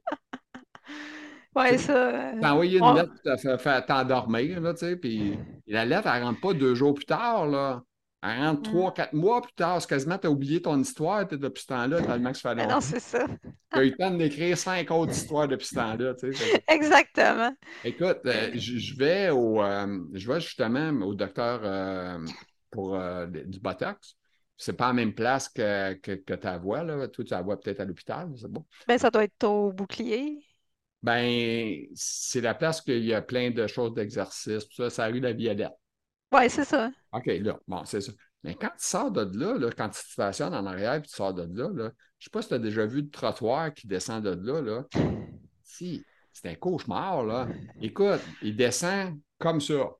Tu Ouais, sais, ça. t'as euh, envoyé une on- lettre pour te faire, faire t'endormir, là, tu sais, puis la lettre, elle rentre pas deux jours plus tard, là. Elle rentre Hmm. trois, quatre mois plus tard. C'est quasiment, t'as oublié ton histoire t'es depuis ce temps-là, tellement que ça fait Mais non, longtemps. c'est ça. Tu as eu le temps d'écrire cinq autres histoires depuis ce temps-là, tu sais. Fait que, Exactement. écoute, euh, Mais- je je vais au, euh, je vais justement au docteur euh, pour euh, du Botox. C'est pas la même place que, que, que ta voix, là. Toi, tu la vois peut-être à l'hôpital, c'est bon. Ben, ça doit être au bouclier. Ben, c'est la place qu'il y a plein de choses d'exercice, tout ça, c'est la rue de la Violette. Ouais, c'est ça. OK, là, bon, c'est ça. Mais quand tu sors de là, là, quand tu te stationnes en arrière et tu sors de là, là, je sais pas si tu as déjà vu le trottoir qui descend de là, là. Si, c'est un cauchemar, là. Écoute, il descend comme ça.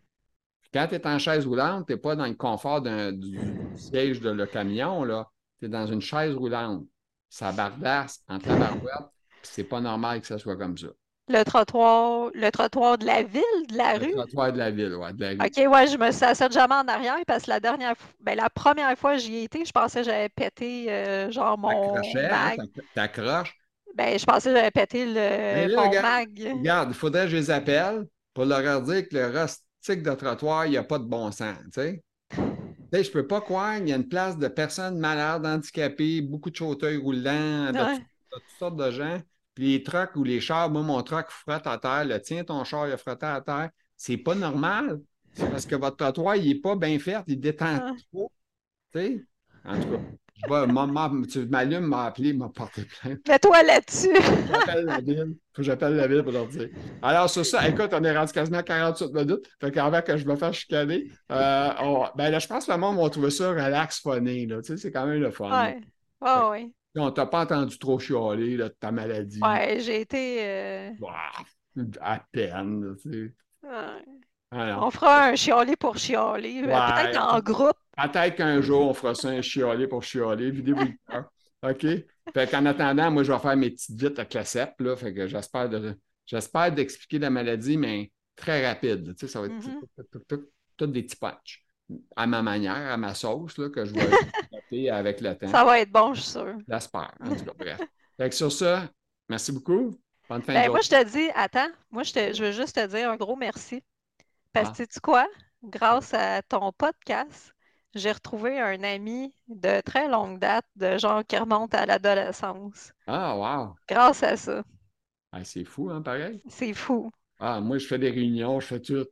Quand tu es en chaise roulante, tu n'es pas dans le confort d'un- du, du siège de le camion, là. Tu es dans une chaise roulante. Ça bardasse entre la barouette, puis c'est pas normal que ça soit comme ça. Le trottoir, le trottoir de la ville, de la Le rue. trottoir de la ville, ouais, de la OK, rue. ouais, je me stationne jamais en arrière parce que la dernière fois, ben, la première fois que j'y ai été, je pensais que j'avais pété euh, genre mon T'accrochais, hein, mag. t'accroches. Ben, je pensais que j'avais pété Mais le, là, mon regarde, mag. regarde, il faudrait que je les appelle pour leur dire que le rustique de trottoir, il n'y a pas de bon sens, tu sais. Tu sais, je peux pas croire qu'il y a une place de personnes malades, handicapées, beaucoup de fauteuils roulants, de, tout- Ouais. de toutes sortes de gens. Puis les trucks ou les chars, moi, mon truck frotte à terre, le tien, ton char, il a frotté à terre. C'est pas normal. C'est parce que votre trottoir, il n'est pas bien fait, il détend Ouais. trop, tu sais. En tout cas, je vais, maman, tu m'allumes, m'a appelé, m'a porté plainte. Mets-toi là-dessus. Faut que j'appelle la ville. Faut que j'appelle la ville pour leur dire. Alors, sur ça, écoute, on est rendu quasiment à quarante-huit minutes. Fait qu'avant que je me fasse chicaner, euh, on- ben là, je pense que le monde va trouver ça relax, funny, là. Tu sais, c'est quand même le fun, là. Ouais. Fait Ouais, que, ouais. on t'a pas entendu trop chialer, là, de ta maladie. Ouais, j'ai été. euh, Bah, à peine, là, tu sais. ouais. Ah non. On fera un chialer pour chialer. euh, Peut-être Ouais. en groupe. Peut-être qu'un jour, on fera ça, un chialer pour chialer. Videz-vous le cœur. OK? Fait qu'en attendant, moi, je vais faire mes petites vites avec la C E P, là. Fait que j'espère de, j'espère d'expliquer la maladie, mais très rapide. Tu sais, ça va être tout, Mhm. tout, tout, tout, tout des petits punchs. À ma manière, à ma sauce, là, que je vais développer avec le temps. Ça va être bon, je suis sûre. J'espère. En tout cas, bref. Fait que sur ça, merci beaucoup. Bonne fin de Ben, moi, journée. je te dis, attends, moi, je, te- je veux juste te dire un gros merci Parce Ah, que tu sais quoi? Grâce à ton podcast, j'ai retrouvé un ami de très longue date, de genre qui remonte à l'adolescence. ah, wow! Grâce à ça. Ah, c'est fou, hein, pareil? C'est fou. Ah, moi, je fais des réunions, je fais tout.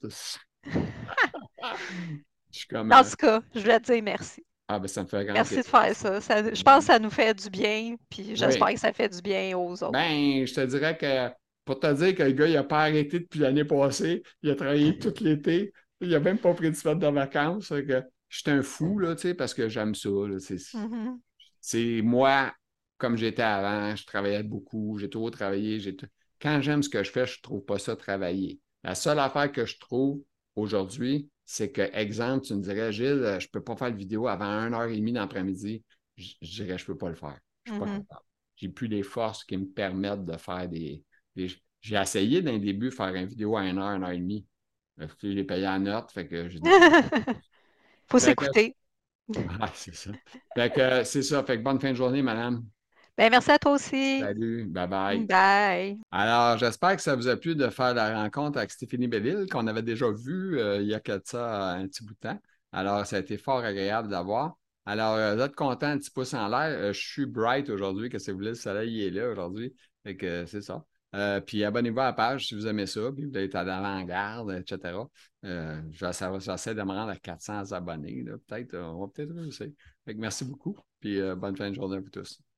Je suis comme. En euh, tout cas, je voulais te dire merci. Ah, ben, ça me fait grand Merci de plaisir. faire ça. Ça- je pense que Ben, ça nous fait du bien, puis j'espère oui. que ça fait du bien aux autres. Ben, je te dirais que pour te dire que le gars, il n'a pas arrêté depuis l'année passée, il a travaillé tout l'été, il n'a même pas pris de semaine de vacances. Fait que je suis un fou, là, tu sais, parce que j'aime ça. Là, c'est Mhm. c'est moi, comme j'étais avant, je travaillais beaucoup, j'ai toujours travaillé. j'ai t- Quand j'aime ce que je fais, je ne trouve pas ça travailler. La seule affaire que je trouve aujourd'hui, c'est que, exemple, tu me dirais, Gilles, euh, je ne peux pas faire de vidéo avant une heure et demie d'après-midi. Je je dirais, je ne peux pas le faire. Je ne suis pas Mhm. capable. J'ai plus les forces qui me permettent de faire des. des- J'ai essayé d'un début de faire une vidéo à une heure, une heure et demie. Euh, Je l'ai payé en note, fait que j'ai dit, je ne peux pas. Faut Fait que, s'écouter. ah, c'est ça. Fait que c'est ça. Fait que bonne fin de journée, madame. Ben, merci à toi aussi. Salut, bye bye. Bye. Alors, j'espère que ça vous a plu de faire la rencontre avec Stéphanie Bellil, qu'on avait déjà vu euh, il y a que de ça un petit bout de temps. Alors, ça a été fort agréable d'avoir. Alors, euh, vous êtes content, un petit pouce en l'air. Euh, je suis bright aujourd'hui, que si vous voulez, le soleil il est là aujourd'hui. Fait que euh, c'est ça. Euh, puis abonnez-vous à la page si vous aimez ça, puis vous êtes à l'avant-garde, et cetera. Euh, j'essaie j'essaie de me rendre à quatre cents abonnés, là. Peut-être, euh, on va peut-être réussir. Fait que merci beaucoup, puis euh, bonne fin de journée à vous tous.